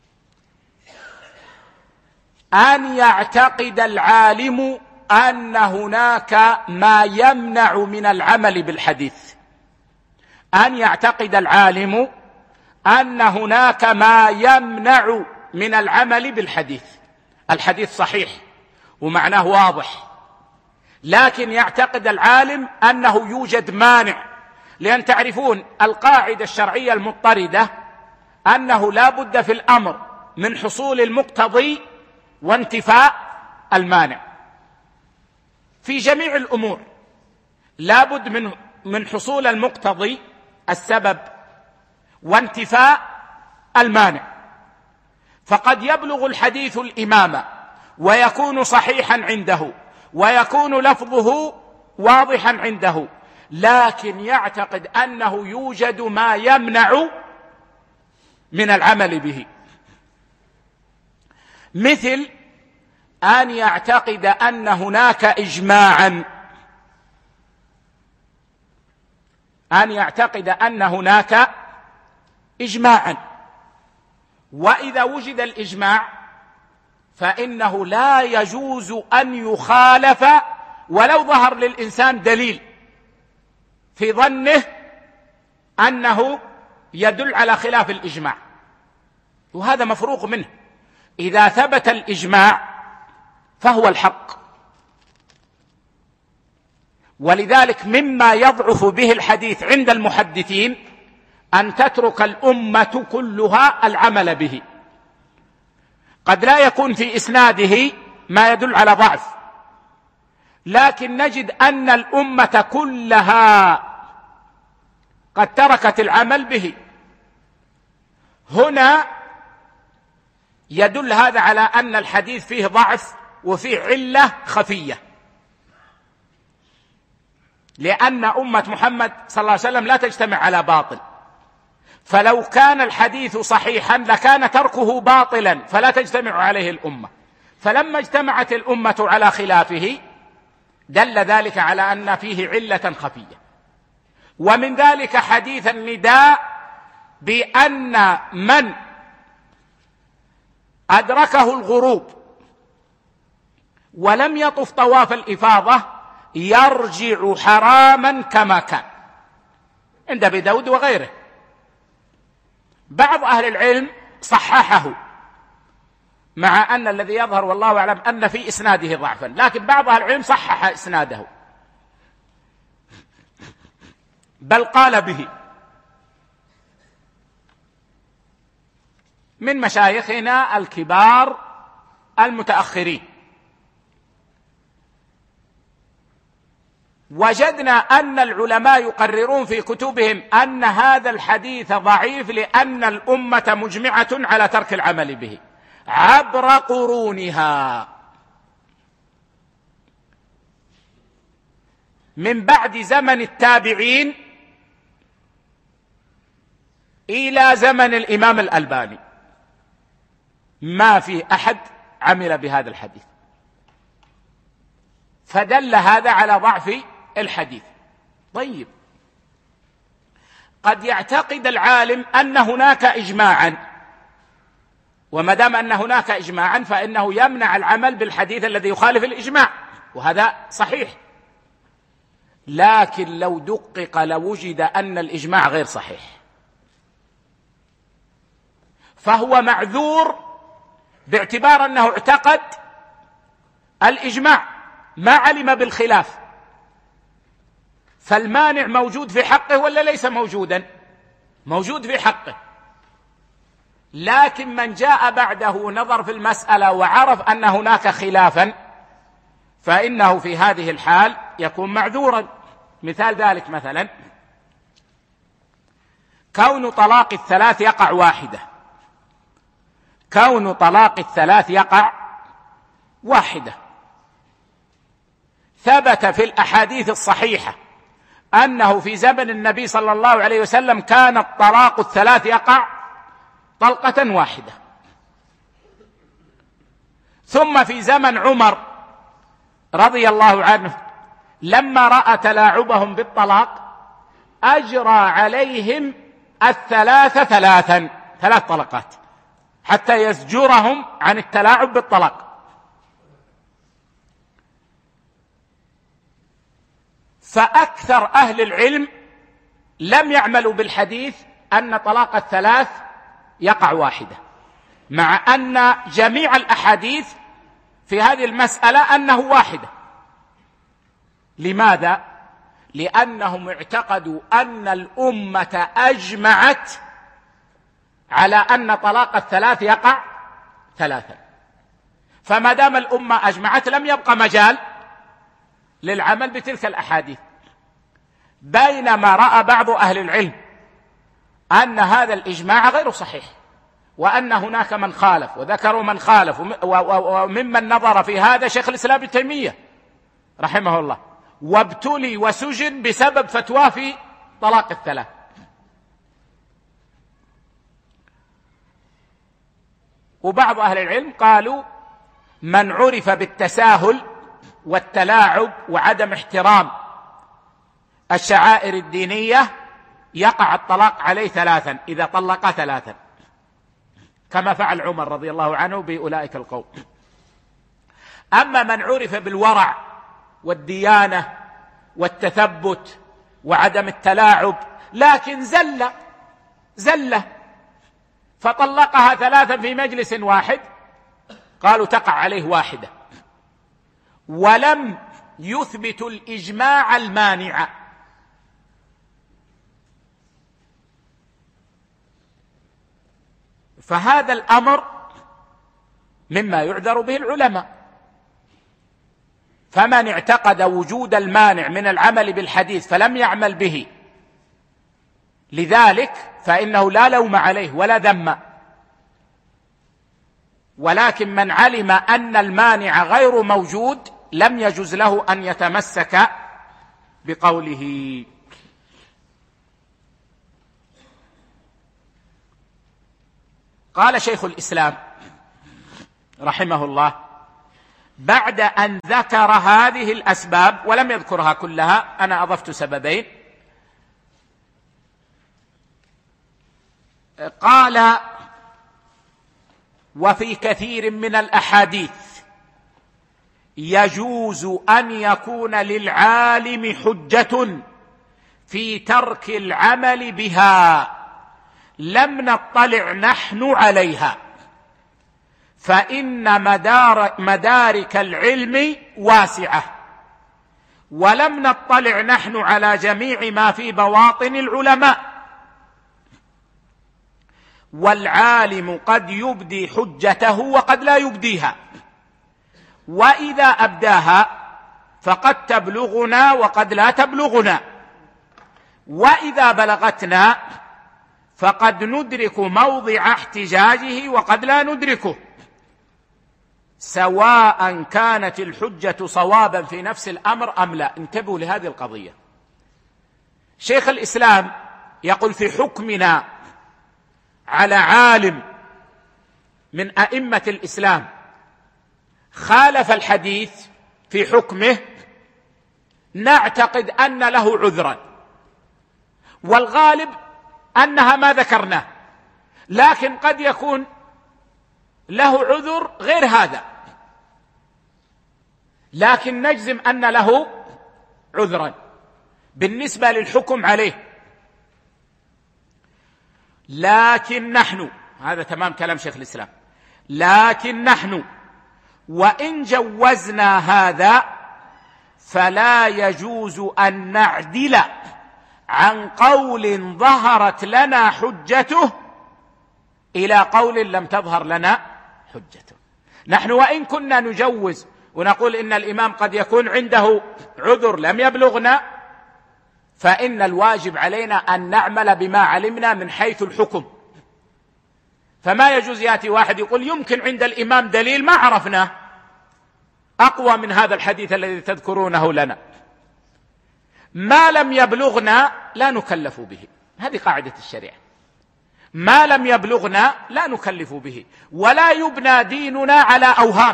أن يعتقد العالم أن هناك ما يمنع من العمل بالحديث. أن يعتقد العالم أن هناك ما يمنع من العمل بالحديث. الحديث صحيح ومعناه واضح، لكن يعتقد العالم أنه يوجد مانع، لأن تعرفون القاعدة الشرعية المضطردة أنه لا بد في الأمر من حصول المقتضي وانتفاء المانع. في جميع الأمور لا بد من حصول المقتضي السبب وانتفاء المانع. فقد يبلغ الحديث الإمام ويكون صحيحا عنده ويكون لفظه واضحا عنده، لكن يعتقد أنه يوجد ما يمنع من العمل به، مثل أن يعتقد أن هناك إجماعا، أن يعتقد أن هناك إجماعا، وإذا وجد الإجماع فإنه لا يجوز أن يخالف ولو ظهر للإنسان دليل في ظنه أنه يدل على خلاف الإجماع، وهذا مفروغ منه. إذا ثبت الإجماع فهو الحق. ولذلك مما يضعف به الحديث عند المحدثين أن تترك الأمة كلها العمل به. قد لا يكون في إسناده ما يدل على ضعف، لكن نجد أن الأمة كلها قد تركت العمل به. هنا يدل هذا على أن الحديث فيه ضعف وفيه علة خفية، لأن أمة محمد صلى الله عليه وسلم لا تجتمع على باطل، فلو كان الحديث صحيحا لكان تركه باطلا فلا تجتمع عليه الأمة. فلما اجتمعت الأمة على خلافه دل ذلك على أن فيه علة خفية. ومن ذلك حديث النداء بأن من أدركه الغروب ولم يطف طواف الإفاضة يرجع حراما كما كان، عند أبي داود وغيره. بعض أهل العلم صححه، مع أن الذي يظهر والله أعلم أن في إسناده ضعفا، لكن بعض أهل العلم صحح إسناده بل قال به من مشايخنا الكبار المتأخرين. وجدنا أن العلماء يقررون في كتبهم أن هذا الحديث ضعيف لأن الأمة مجمعة على ترك العمل به عبر قرونها، من بعد زمن التابعين إلى زمن الإمام الألباني ما في أحد عمل بهذا الحديث، فدل هذا على ضعف الحديث. طيب، قد يعتقد العالم أن هناك إجماعا، وما دام أن هناك إجماعا فإنه يمنع العمل بالحديث الذي يخالف الإجماع، وهذا صحيح. لكن لو دقق لوجد أن الإجماع غير صحيح، فهو معذور باعتبار أنه اعتقد الإجماع ما علم بالخلاف، فالمانع موجود في حقه ولا ليس موجودا؟ موجود في حقه. لكن من جاء بعده نظر في المسألة وعرف أن هناك خلافا فإنه في هذه الحال يكون معذورا. مثال ذلك مثلا كون طلاق الثلاث يقع واحدة، كون طلاق الثلاث يقع واحدة، ثبت في الأحاديث الصحيحة أنه في زمن النبي صلى الله عليه وسلم كان الطلاق الثلاث يقع طلقة واحدة، ثم في زمن عمر رضي الله عنه لما رأى تلاعبهم بالطلاق أجرى عليهم ثلاث طلقات حتى يزجرهم عن التلاعب بالطلاق. فأكثر أهل العلم لم يعملوا بالحديث أن طلاق الثلاث يقع واحدة، مع أن جميع الأحاديث في هذه المسألة أنه واحدة. لماذا؟ لأنهم اعتقدوا أن الأمة أجمعت على أن طلاق الثلاث يقع ثلاثا، فما دام الأمة أجمعت لم يبقى مجال للعمل بتلك الأحاديث. بينما رأى بعض أهل العلم أن هذا الإجماع غير صحيح، وأن هناك من خالف، وذكروا من خالف، وممن نظر في هذا شيخ الإسلام ابن تيمية رحمه الله، وابتلي وسجن بسبب فتواه في طلاق الثلاث. وبعض أهل العلم قالوا من عرف بالتساهل والتلاعب وعدم احترام الشعائر الدينية يقع الطلاق عليه ثلاثا إذا طلق ثلاثا، كما فعل عمر رضي الله عنه بأولئك القوم. أما من عرف بالورع والديانة والتثبت وعدم التلاعب لكن زل فطلقها ثلاثا في مجلس واحد، قالوا تقع عليه واحدة، ولم يثبت الإجماع المانع. فهذا الأمر مما يعذر به العلماء. فمن اعتقد وجود المانع من العمل بالحديث فلم يعمل به لذلك فإنه لا لوم عليه ولا ذم، ولكن من علم أن المانع غير موجود لم يجوز له أن يتمسك بقوله. قال شيخ الإسلام رحمه الله بعد أن ذكر هذه الأسباب ولم يذكرها كلها، أنا أضفت سببين، قال وفي كثير من الأحاديث يجوز أن يكون للعالم حجة في ترك العمل بها لم نطلع نحن عليها، فإن مدارك العلم واسعة، ولم نطلع نحن على جميع ما في بواطن العلماء، والعالم قد يبدي حجته وقد لا يبديها، وإذا أبداها فقد تبلغنا وقد لا تبلغنا، وإذا بلغتنا فقد ندرك موضع احتجاجه وقد لا ندركه، سواء كانت الحجة صوابا في نفس الأمر أم لا. انتبهوا لهذه القضية. شيخ الإسلام يقول في حكمنا على عالم من أئمة الإسلام خالف الحديث في حكمه نعتقد أن له عذرا، والغالب أنها ما ذكرناه، لكن قد يكون له عذر غير هذا، لكن نجزم أن له عذرا بالنسبة للحكم عليه. لكن نحن، هذا تمام كلام شيخ الإسلام، لكن نحن وإن جوزنا هذا فلا يجوز أن نعدل عن قول ظهرت لنا حجته إلى قول لم تظهر لنا حجته. نحن وإن كنا نجوز ونقول إن الإمام قد يكون عنده عذر لم يبلغنا، فإن الواجب علينا أن نعمل بما علمنا من حيث الحكم. فما يجوز يأتي واحد يقول يمكن عند الإمام دليل ما عرفناه أقوى من هذا الحديث الذي تذكرونه لنا، ما لم يبلغنا لا نكلف به. هذه قاعدة الشريعة، ما لم يبلغنا لا نكلف به، ولا يبنى ديننا على أوهام.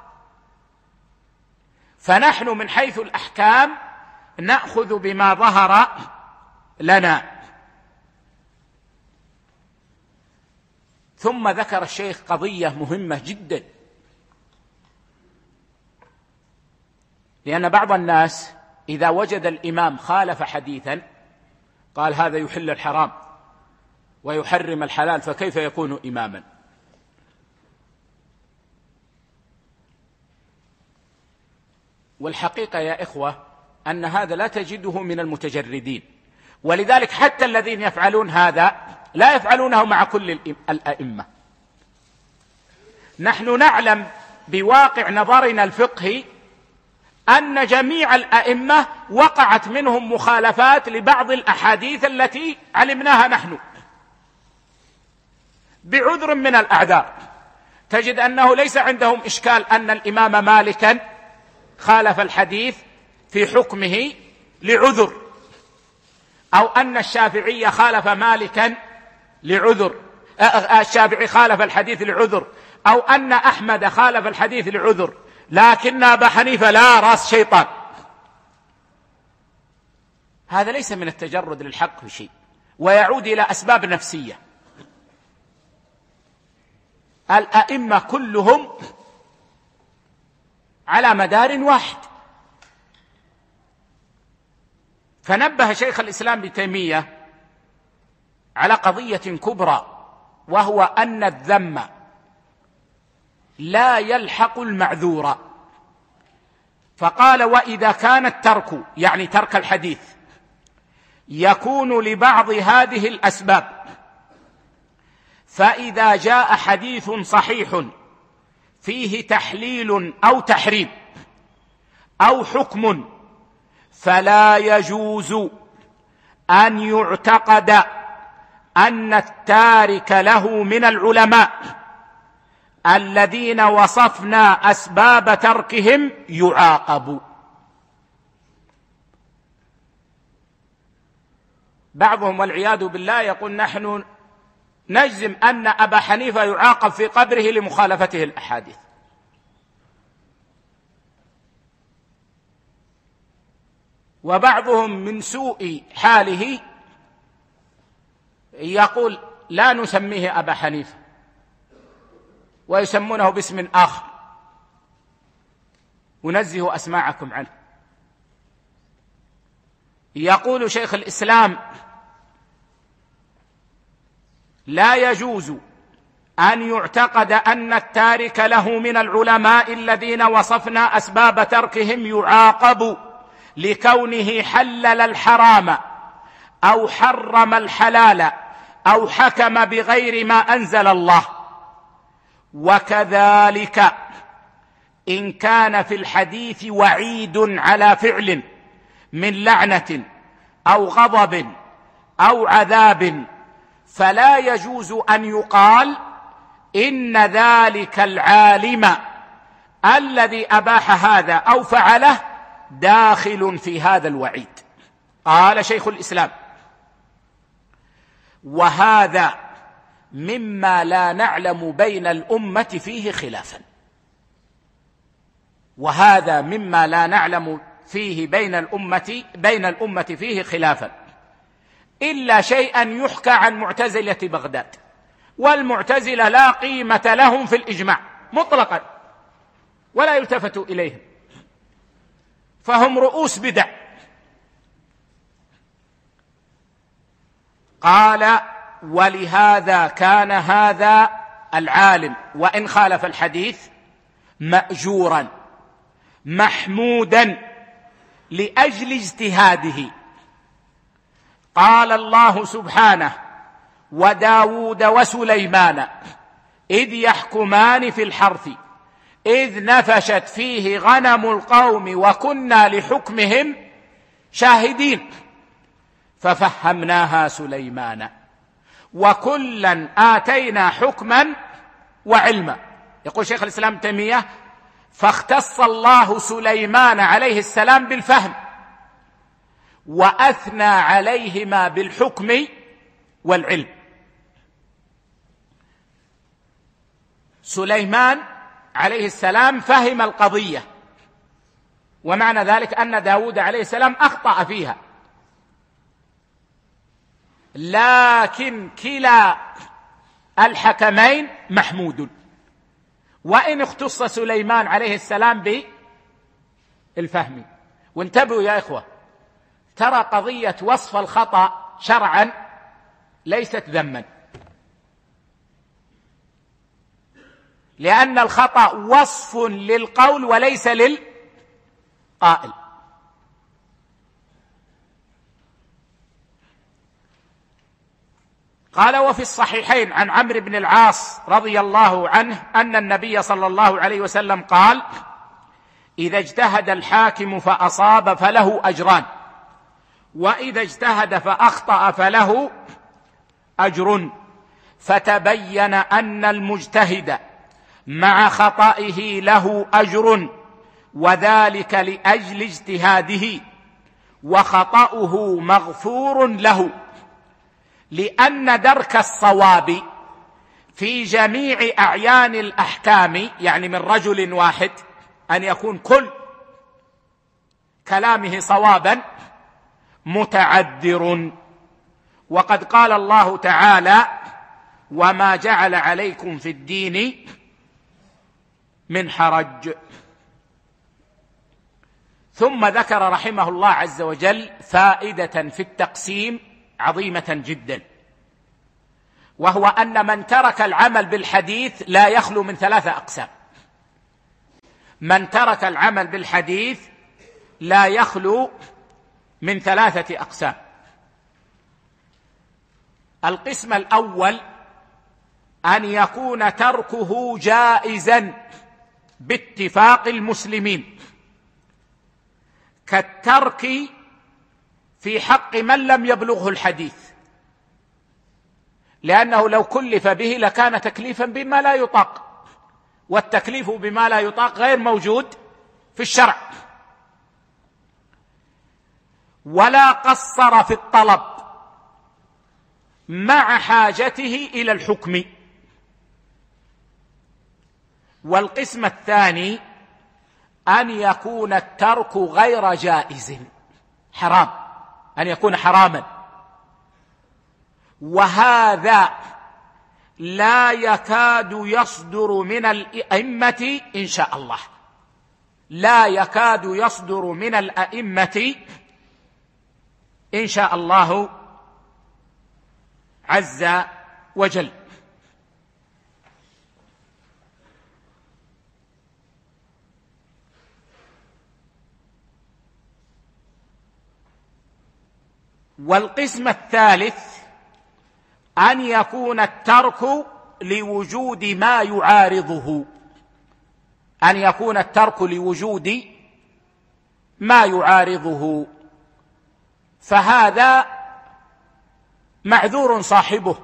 فنحن من حيث الأحكام نأخذ بما ظهر لنا. ثم ذكر الشيخ قضية مهمة جدا، لأن بعض الناس إذا وجد الإمام خالف حديثا قال هذا يحل الحرام ويحرم الحلال فكيف يكون إماما؟ والحقيقة يا إخوة أن هذا لا تجده من المتجردين، ولذلك حتى الذين يفعلون هذا لا يفعلونه مع كل الأئمة. نحن نعلم بواقع نظرنا الفقهي أن جميع الأئمة وقعت منهم مخالفات لبعض الأحاديث التي علمناها نحن بعذر من الأعذار. تجد أنه ليس عندهم إشكال أن الإمام مالكا خالف الحديث في حكمه لعذر، أو أن الشافعي خالف مالكا لعذر، الشافعي خالف الحديث لعذر، أو أن أحمد خالف الحديث لعذر، لكن أبا حنيفة لا، راس شيطان. هذا ليس من التجرد للحق في شيء، ويعود إلى أسباب نفسية. الأئمة كلهم على مدار واحد. فنبه شيخ الإسلام ابن تيمية على قضية كبرى، وهو أن الذم لا يلحق المعذور. فقال وإذا كان الترك، يعني ترك الحديث، يكون لبعض هذه الأسباب، فإذا جاء حديث صحيح فيه تحليل أو تحريم أو حكم، فلا يجوز أن يعتقد أن التارك له من العلماء الذين وصفنا أسباب تركهم يعاقب. بعضهم والعياذ بالله يقول نحن نجزم أن أبا حنيفة يعاقب في قبره لمخالفته الأحاديث. وبعضهم من سوء حاله يقول لا نسميه أبا حنيفة، ويسمونه باسم آخر، ونزه أسماعكم عنه. يقول شيخ الإسلام لا يجوز أن يعتقد أن التارك له من العلماء الذين وصفنا أسباب تركهم يعاقب، لكونه حلل الحرام أو حرم الحلال أو حكم بغير ما أنزل الله. وكذلك إن كان في الحديث وعيد على فعل من لعنة أو غضب أو عذاب، فلا يجوز أن يقال إن ذلك العالم الذي أباح هذا أو فعله داخل في هذا الوعيد. قال شيخ الإسلام: وهذا مما لا نعلم بين الأمة فيه خلافا. وهذا مما لا نعلم فيه بين الأمة فيه خلافا، إلا شيئا يحكى عن معتزلة بغداد، والمعتزلة لا قيمة لهم في الإجماع مطلقا ولا يلتفت إليهم، فهم رؤوس بدع. قال: ولهذا كان هذا العالم وإن خالف الحديث مأجورا محمودا لأجل اجتهاده. قال الله سبحانه: وداود وسليمان إذ يحكمان في الحرث إذ نفشت فيه غنم القوم وكنا لحكمهم شاهدين ففهمناها سليمان وكلا آتينا حكما وعلما. يقول شيخ الإسلام ابن تيمية: فاختص الله سليمان عليه السلام بالفهم وأثنى عليهما بالحكم والعلم. سليمان عليه السلام فهم القضية، ومعنى ذلك أن داود عليه السلام أخطأ فيها، لكن كلا الحكمين محمود. وإن اختص سليمان عليه السلام بالفهم. وانتبهوا يا إخوة، ترى قضية وصف الخطأ شرعا ليست ذما، لأن الخطأ وصف للقول وليس للقائل. قال: وفي الصحيحين عن عمرو بن العاص رضي الله عنه أن النبي صلى الله عليه وسلم قال: إذا اجتهد الحاكم فأصاب فله أجران، وإذا اجتهد فأخطأ فله أجر، فتبين أن المجتهد مع خطئه له أجر، وذلك لأجل اجتهاده، وخطأه مغفور له، لأن درك الصواب في جميع أعيان الأحكام، يعني من رجل واحد، أن يكون كل كلامه صوابا، متعذر. وقد قال الله تعالى: وما جعل عليكم في الدين من حرج. ثم ذكر رحمه الله عز وجل فائدة في التقسيم عظيمة جدا، وهو أن من ترك العمل بالحديث لا يخلو من 3 أقسام. من ترك العمل بالحديث لا يخلو من 3 أقسام. القسم الأول أن يكون تركه جائزا باتفاق المسلمين، كالترك في حق من لم يبلغه الحديث، لأنه لو كلف به لكان تكليفا بما لا يطاق، والتكليف بما لا يطاق غير موجود في الشرع. ولا قصر في الطلب مع حاجته إلى الحكم. والقسم الثاني أن يكون الترك غير جائز، حرام، أن يكون حراما، وهذا لا يكاد يصدر من الأئمة إن شاء الله، لا يكاد يصدر من الأئمة إن شاء الله عز وجل. والقسم الثالث أن يكون الترك لوجود ما يعارضه، أن يكون الترك لوجود ما يعارضه، فهذا معذور صاحبه،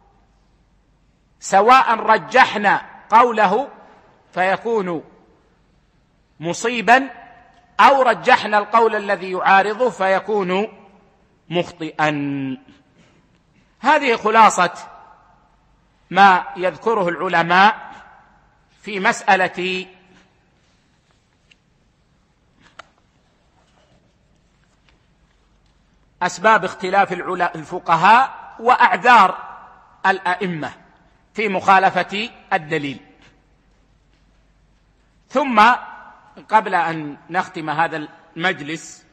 سواء رجحنا قوله فيكون مصيبا أو رجحنا القول الذي يعارضه فيكون مخطئا. هذه خلاصة ما يذكره العلماء في مسألة أسباب اختلاف الفقهاء وأعذار الأئمة في مخالفة الدليل. ثم قبل أن نختم هذا المجلس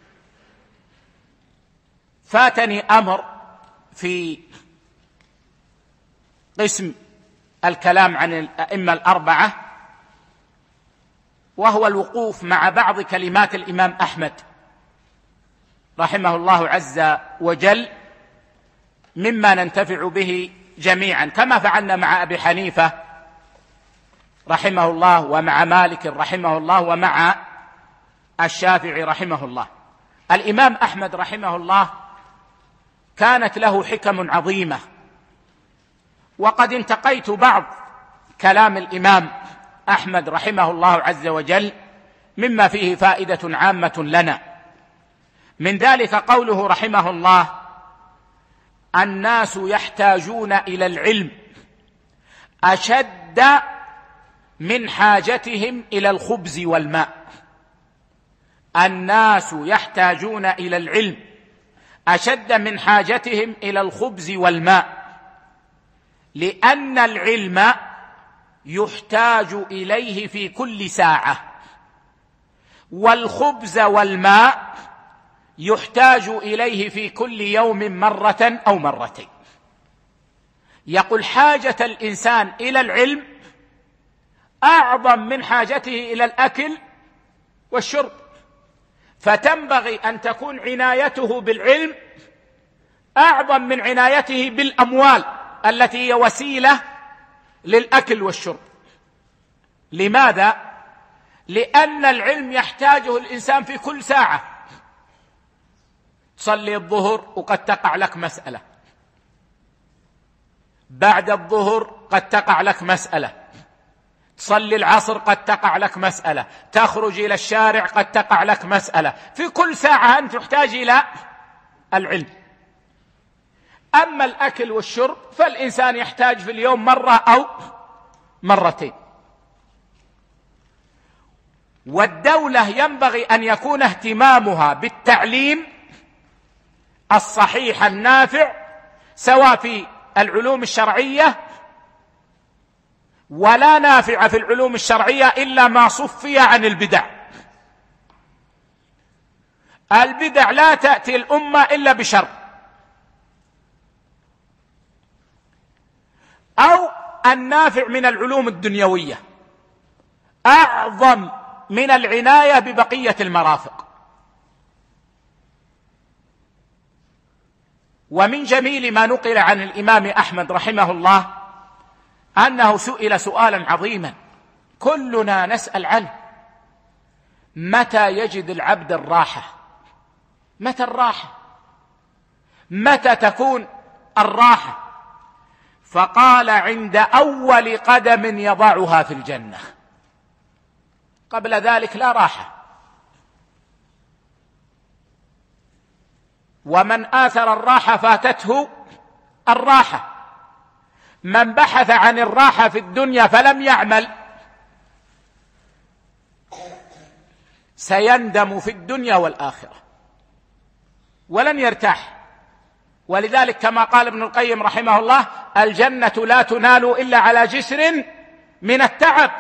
فاتني أمر في قسم الكلام عن الأئمة الأربعة، وهو الوقوف مع بعض كلمات الإمام أحمد رحمه الله عز وجل مما ننتفع به جميعا، كما فعلنا مع أبي حنيفة رحمه الله ومع مالك رحمه الله ومع الشافعي رحمه الله. الإمام أحمد رحمه الله كانت له حكم عظيمة، وقد انتقيت بعض كلام الإمام أحمد رحمه الله عز وجل مما فيه فائدة عامة لنا. من ذلك قوله رحمه الله: الناس يحتاجون إلى العلم أشد من حاجتهم إلى الخبز والماء. الناس يحتاجون إلى العلم أشد من حاجتهم إلى الخبز والماء، لأن العلم يحتاج إليه في كل ساعة، والخبز والماء يحتاج إليه في كل يوم مرة أو مرتين. يقول حاجة الإنسان إلى العلم أعظم من حاجته إلى الأكل والشرب، فتنبغي أن تكون عنايته بالعلم أعظم من عنايته بالأموال التي هي وسيلة للأكل والشرب. لماذا؟ لأن العلم يحتاجه الإنسان في كل ساعة. تصلي الظهر وقد تقع لك مسألة، بعد الظهر قد تقع لك مسألة، تصلي العصر قد تقع لك مسألة، تخرج إلى الشارع قد تقع لك مسألة، في كل ساعة أنت تحتاج إلى العلم. أما الأكل والشرب فالإنسان يحتاج في اليوم مرة أو مرتين. والدولة ينبغي أن يكون اهتمامها بالتعليم الصحيح النافع، سواء في العلوم الشرعية، ولا نافع في العلوم الشرعية إلا ما صفي عن البدع. البدع لا تأتي الأمة إلا بشر، أو النافع من العلوم الدنيوية أعظم من العناية ببقية المرافق. ومن جميل ما نقل عن الإمام أحمد رحمه الله أنه سئل سؤالا عظيما كلنا نسأل عنه: متى يجد العبد الراحة؟ متى الراحة؟ متى تكون الراحة؟ فقال: عند أول قدم يضعها في الجنة، قبل ذلك لا راحة. ومن آثر الراحة فاتته الراحة. من بحث عن الراحة في الدنيا فلم يعمل سيندم في الدنيا والآخرة ولن يرتاح. ولذلك كما قال ابن القيم رحمه الله: الجنة لا تنال إلا على جسر من التعب.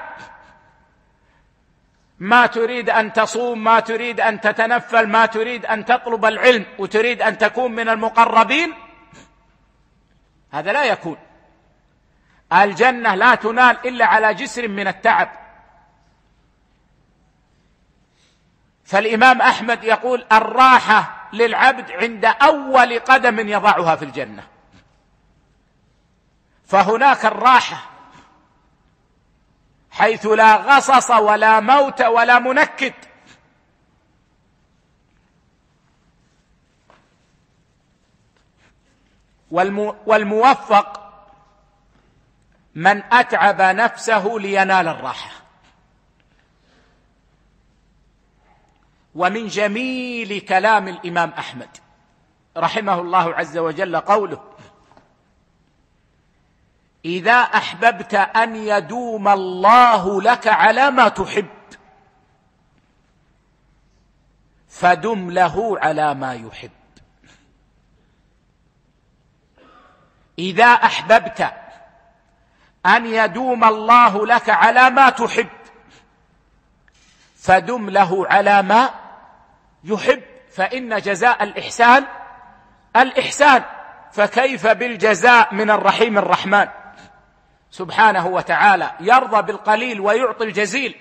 ما تريد أن تصوم، ما تريد أن تتنفل، ما تريد أن تطلب العلم وتريد أن تكون من المقربين، هذا لا يكون. الجنة لا تنال إلا على جسر من التعب. فالإمام أحمد يقول: الراحة للعبد عند أول قدم يضعها في الجنة، فهناك الراحة حيث لا غصص ولا موت ولا منكد. والموفق من أتعب نفسه لينال الراحة. ومن جميل كلام الإمام أحمد رحمه الله عز وجل قوله: إذا أحببت أن يدوم الله لك على ما تحب فدم له على ما يحب. إذا أحببت أن يدوم الله لك على ما تحب فدم له على ما يحب، فإن جزاء الإحسان الإحسان، فكيف بالجزاء من الرحيم الرحمن سبحانه وتعالى، يرضى بالقليل ويعطي الجزيل.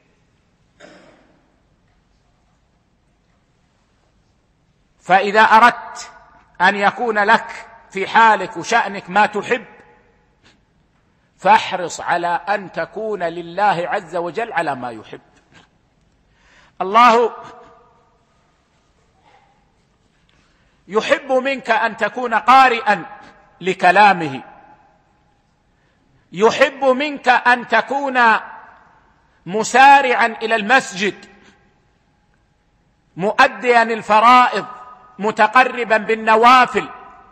فإذا أردت أن يكون لك في حالك وشأنك ما تحب فاحرص على أن تكون لله عز وجل على ما يحب. الله يحب منك أن تكون قارئا لكلامه، يحب منك أن تكون مسارعا إلى المسجد مؤديا الفرائض متقربا بالنوافل،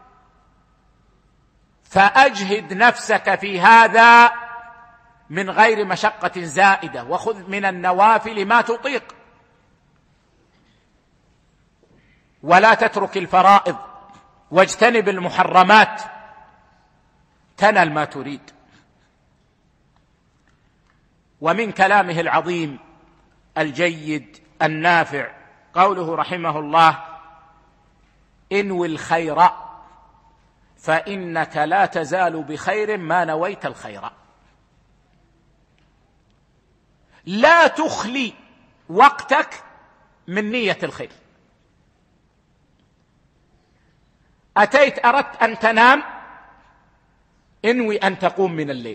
فأجهد نفسك في هذا من غير مشقة زائدة، وخذ من النوافل ما تطيق، ولا تترك الفرائض واجتنب المحرمات تنل ما تريد. ومن كلامه العظيم الجيد النافع قوله رحمه الله: انوي الخير فإنك لا تزال بخير ما نويت الخير. لا تخلي وقتك من نية الخير. أتيت أردت أن تنام، انوي أن تقوم من الليل،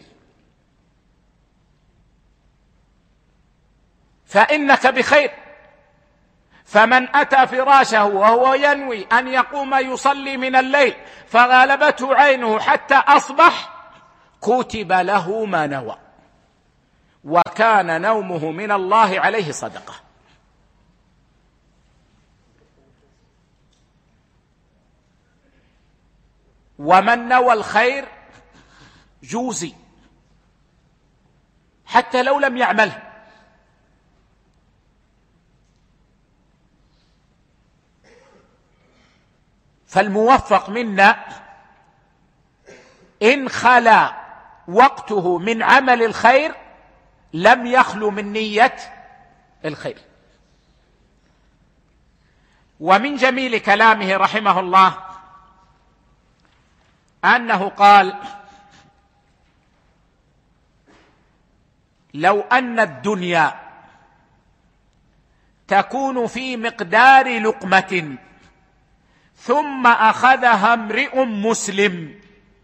فإنك بخير. فمن أتى فراشه وهو ينوي أن يقوم يصلي من الليل فغلبته عينه حتى أصبح كتب له ما نوى، وكان نومه من الله عليه صدقة. ومن نوى الخير جوزي حتى لو لم يعمله. فالموفق منا إن خلا وقته من عمل الخير لم يخلو من نية الخير. ومن جميل كلامه رحمه الله أنه قال: لو أن الدنيا تكون في مقدار لقمة ثم أخذها امرئ مسلم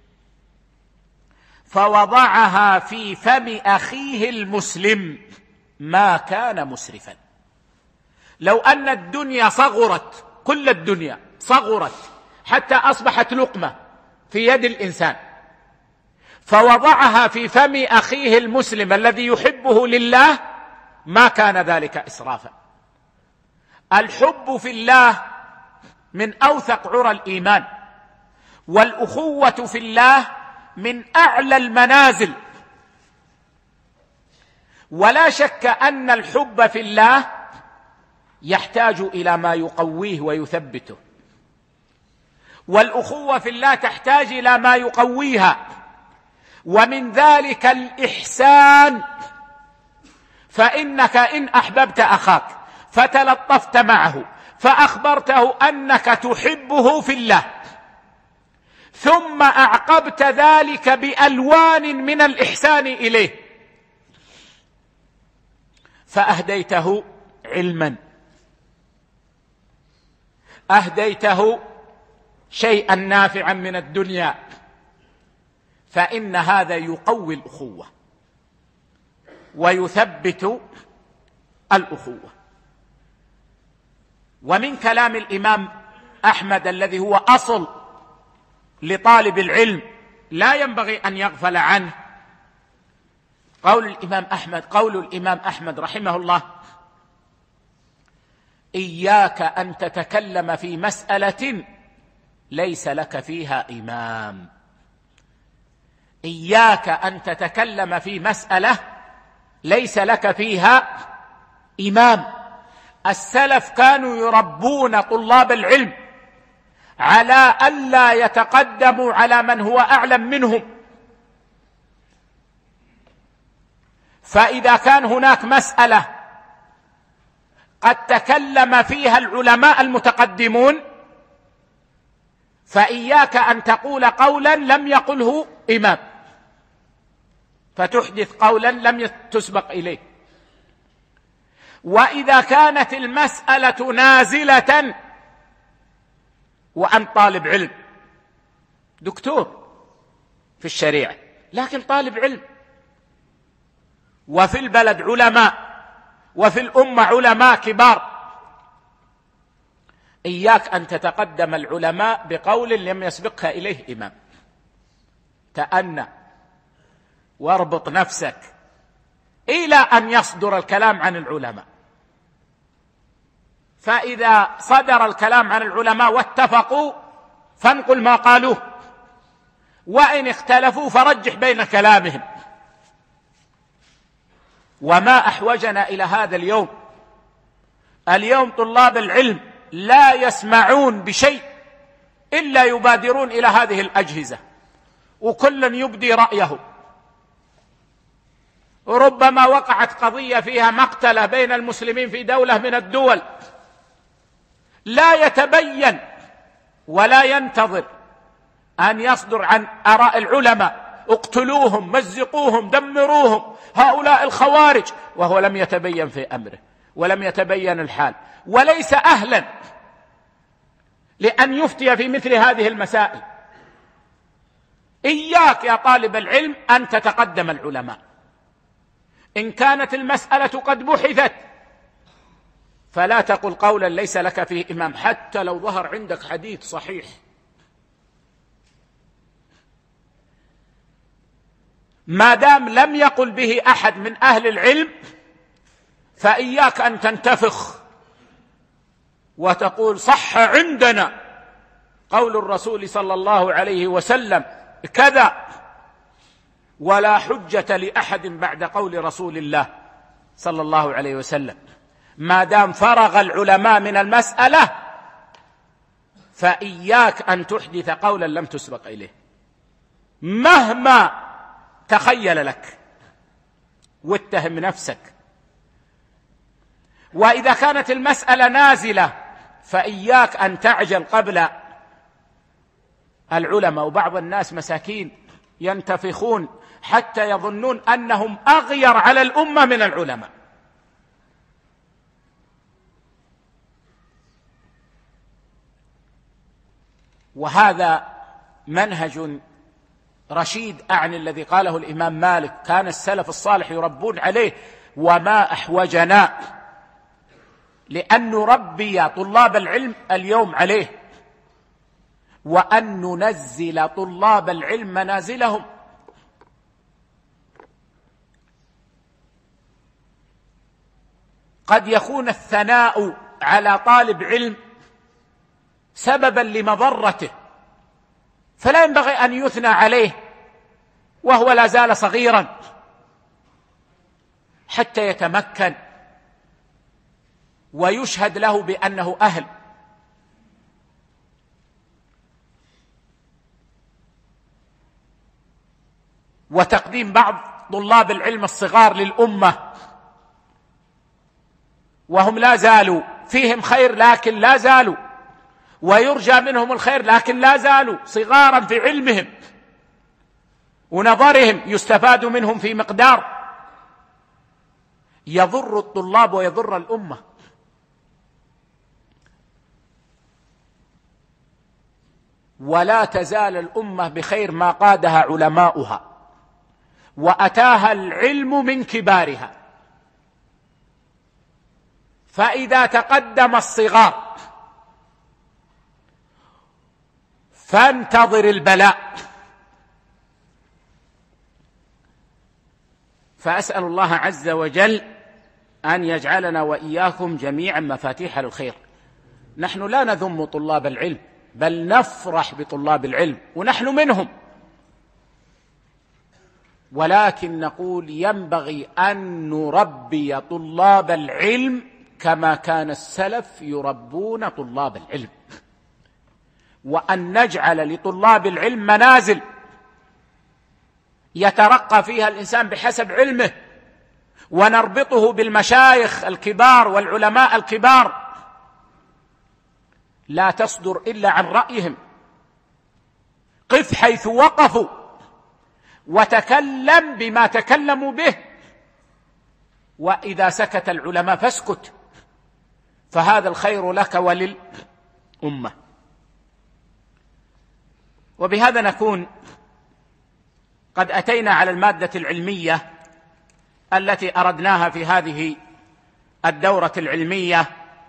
فوضعها في فم أخيه المسلم ما كان مسرفا. لو أن الدنيا صغرت، كل الدنيا صغرت حتى أصبحت لقمة في يد الإنسان، فوضعها في فم أخيه المسلم الذي يحبه لله، ما كان ذلك إسرافا. الحب في الله من أوثق عرى الإيمان، والأخوة في الله من أعلى المنازل. ولا شك أن الحب في الله يحتاج إلى ما يقويه ويثبته، والأخوة في الله تحتاج إلى ما يقويها، ومن ذلك الإحسان. فإنك إن أحببت أخاك فتلطفت معه فأخبرته أنك تحبه في الله، ثم أعقبت ذلك بألوان من الإحسان إليه، فأهديته علما، أهديته شيئا نافعا من الدنيا، فإن هذا يقوي الأخوة ويثبت الأخوة. ومن كلام الإمام أحمد الذي هو أصل لطالب العلم لا ينبغي أن يغفل عنه، قول الإمام أحمد رحمه الله: إياك أن تتكلم في مسألة ليس لك فيها إمام. إياك أن تتكلم في مسألة ليس لك فيها إمام. السلف كانوا يربون طلاب العلم على ألا يتقدموا على من هو أعلم منهم، فإذا كان هناك مسألة قد تكلم فيها العلماء المتقدمون فإياك أن تقول قولا لم يقله إمام فتحدث قولا لم تسبق إليه. وإذا كانت المسألة نازلة وأنت طالب علم دكتور في الشريعة لكن طالب علم، وفي البلد علماء وفي الأمة علماء كبار، إياك أن تتقدم العلماء بقول لم يسبقها إليه إمام. تأنى واربط نفسك إلى أن يصدر الكلام عن العلماء، فإذا صدر الكلام عن العلماء واتفقوا فانقل ما قالوه، وإن اختلفوا فرجح بين كلامهم. وما أحوجنا إلى هذا اليوم. اليوم طلاب العلم لا يسمعون بشيء إلا يبادرون إلى هذه الأجهزة، وكل يبدي رأيه. ربما وقعت قضية فيها مقتلة بين المسلمين في دولة من الدول، لا يتبين ولا ينتظر أن يصدر عن آراء العلماء اقتلوهم، مزقوهم، دمروهم، هؤلاء الخوارج، وهو لم يتبين في أمره ولم يتبين الحال، وليس أهلا لأن يفتي في مثل هذه المسائل. إياك يا طالب العلم أن تتقدم العلماء. إن كانت المسألة قد بحثت فلا تقل قولا ليس لك فيه إمام، حتى لو ظهر عندك حديث صحيح. ما دام لم يقل به أحد من أهل العلم فإياك أن تنتفخ وتقول صح عندنا قول الرسول صلى الله عليه وسلم كذا، ولا حجة لأحد بعد قول رسول الله صلى الله عليه وسلم. ما دام فرغ العلماء من المسألة فإياك أن تحدث قولا لم تسبق إليه مهما تخيل لك، واتهم نفسك. وإذا كانت المسألة نازلة فإياك أن تعجل قبل العلماء. وبعض الناس مساكين ينتفخون حتى يظنون أنهم أغير على الأمة من العلماء. وهذا منهج رشيد أعني الذي قاله الإمام مالك، كان السلف الصالح يربون عليه. وما أحوجنا لأن نربي طلاب العلم اليوم عليه، وأن ننزل طلاب العلم منازلهم. قد يكون الثناء على طالب علم سببا لمضرته، فلا ينبغي أن يثنى عليه وهو لا زال صغيرا حتى يتمكن ويشهد له بأنه أهل. وتقديم بعض طلاب العلم الصغار للأمة وهم لا زالوا فيهم خير لكن لا زالوا، ويرجى منهم الخير لكن لا زالوا صغارا في علمهم ونظرهم، يستفاد منهم في مقدار يضر الطلاب ويضر الأمة. ولا تزال الأمة بخير ما قادها علماؤها وأتاها العلم من كبارها. فإذا تقدم الصغار فانتظر البلاء. فأسأل الله عز وجل أن يجعلنا وإياكم جميعا مفاتيح للخير. نحن لا نذم طلاب العلم، بل نفرح بطلاب العلم ونحن منهم، ولكن نقول ينبغي أن نربي طلاب العلم كما كان السلف يربون طلاب العلم، وأن نجعل لطلاب العلم منازل يترقى فيها الإنسان بحسب علمه، ونربطه بالمشايخ الكبار والعلماء الكبار، لا تصدر إلا عن رأيهم. قف حيث وقفوا وتكلم بما تكلموا به، وإذا سكت العلماء فاسكت، فهذا الخير لك وللأمة. وبهذا نكون قد أتينا على المادة العلمية التي أردناها في هذه الدورة العلمية،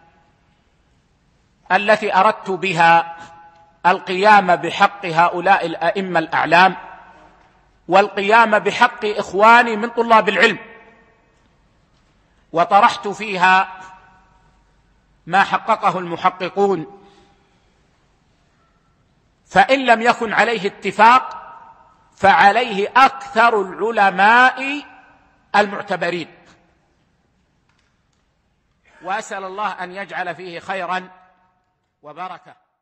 التي أردت بها القيام بحق هؤلاء الأئمة الأعلام، والقيام بحق إخواني من طلاب العلم، وطرحت فيها ما حققه المحققون، فإن لم يكن عليه اتفاق فعليه أكثر العلماء المعتبرين، وأسأل الله أن يجعل فيه خيرا وبركة.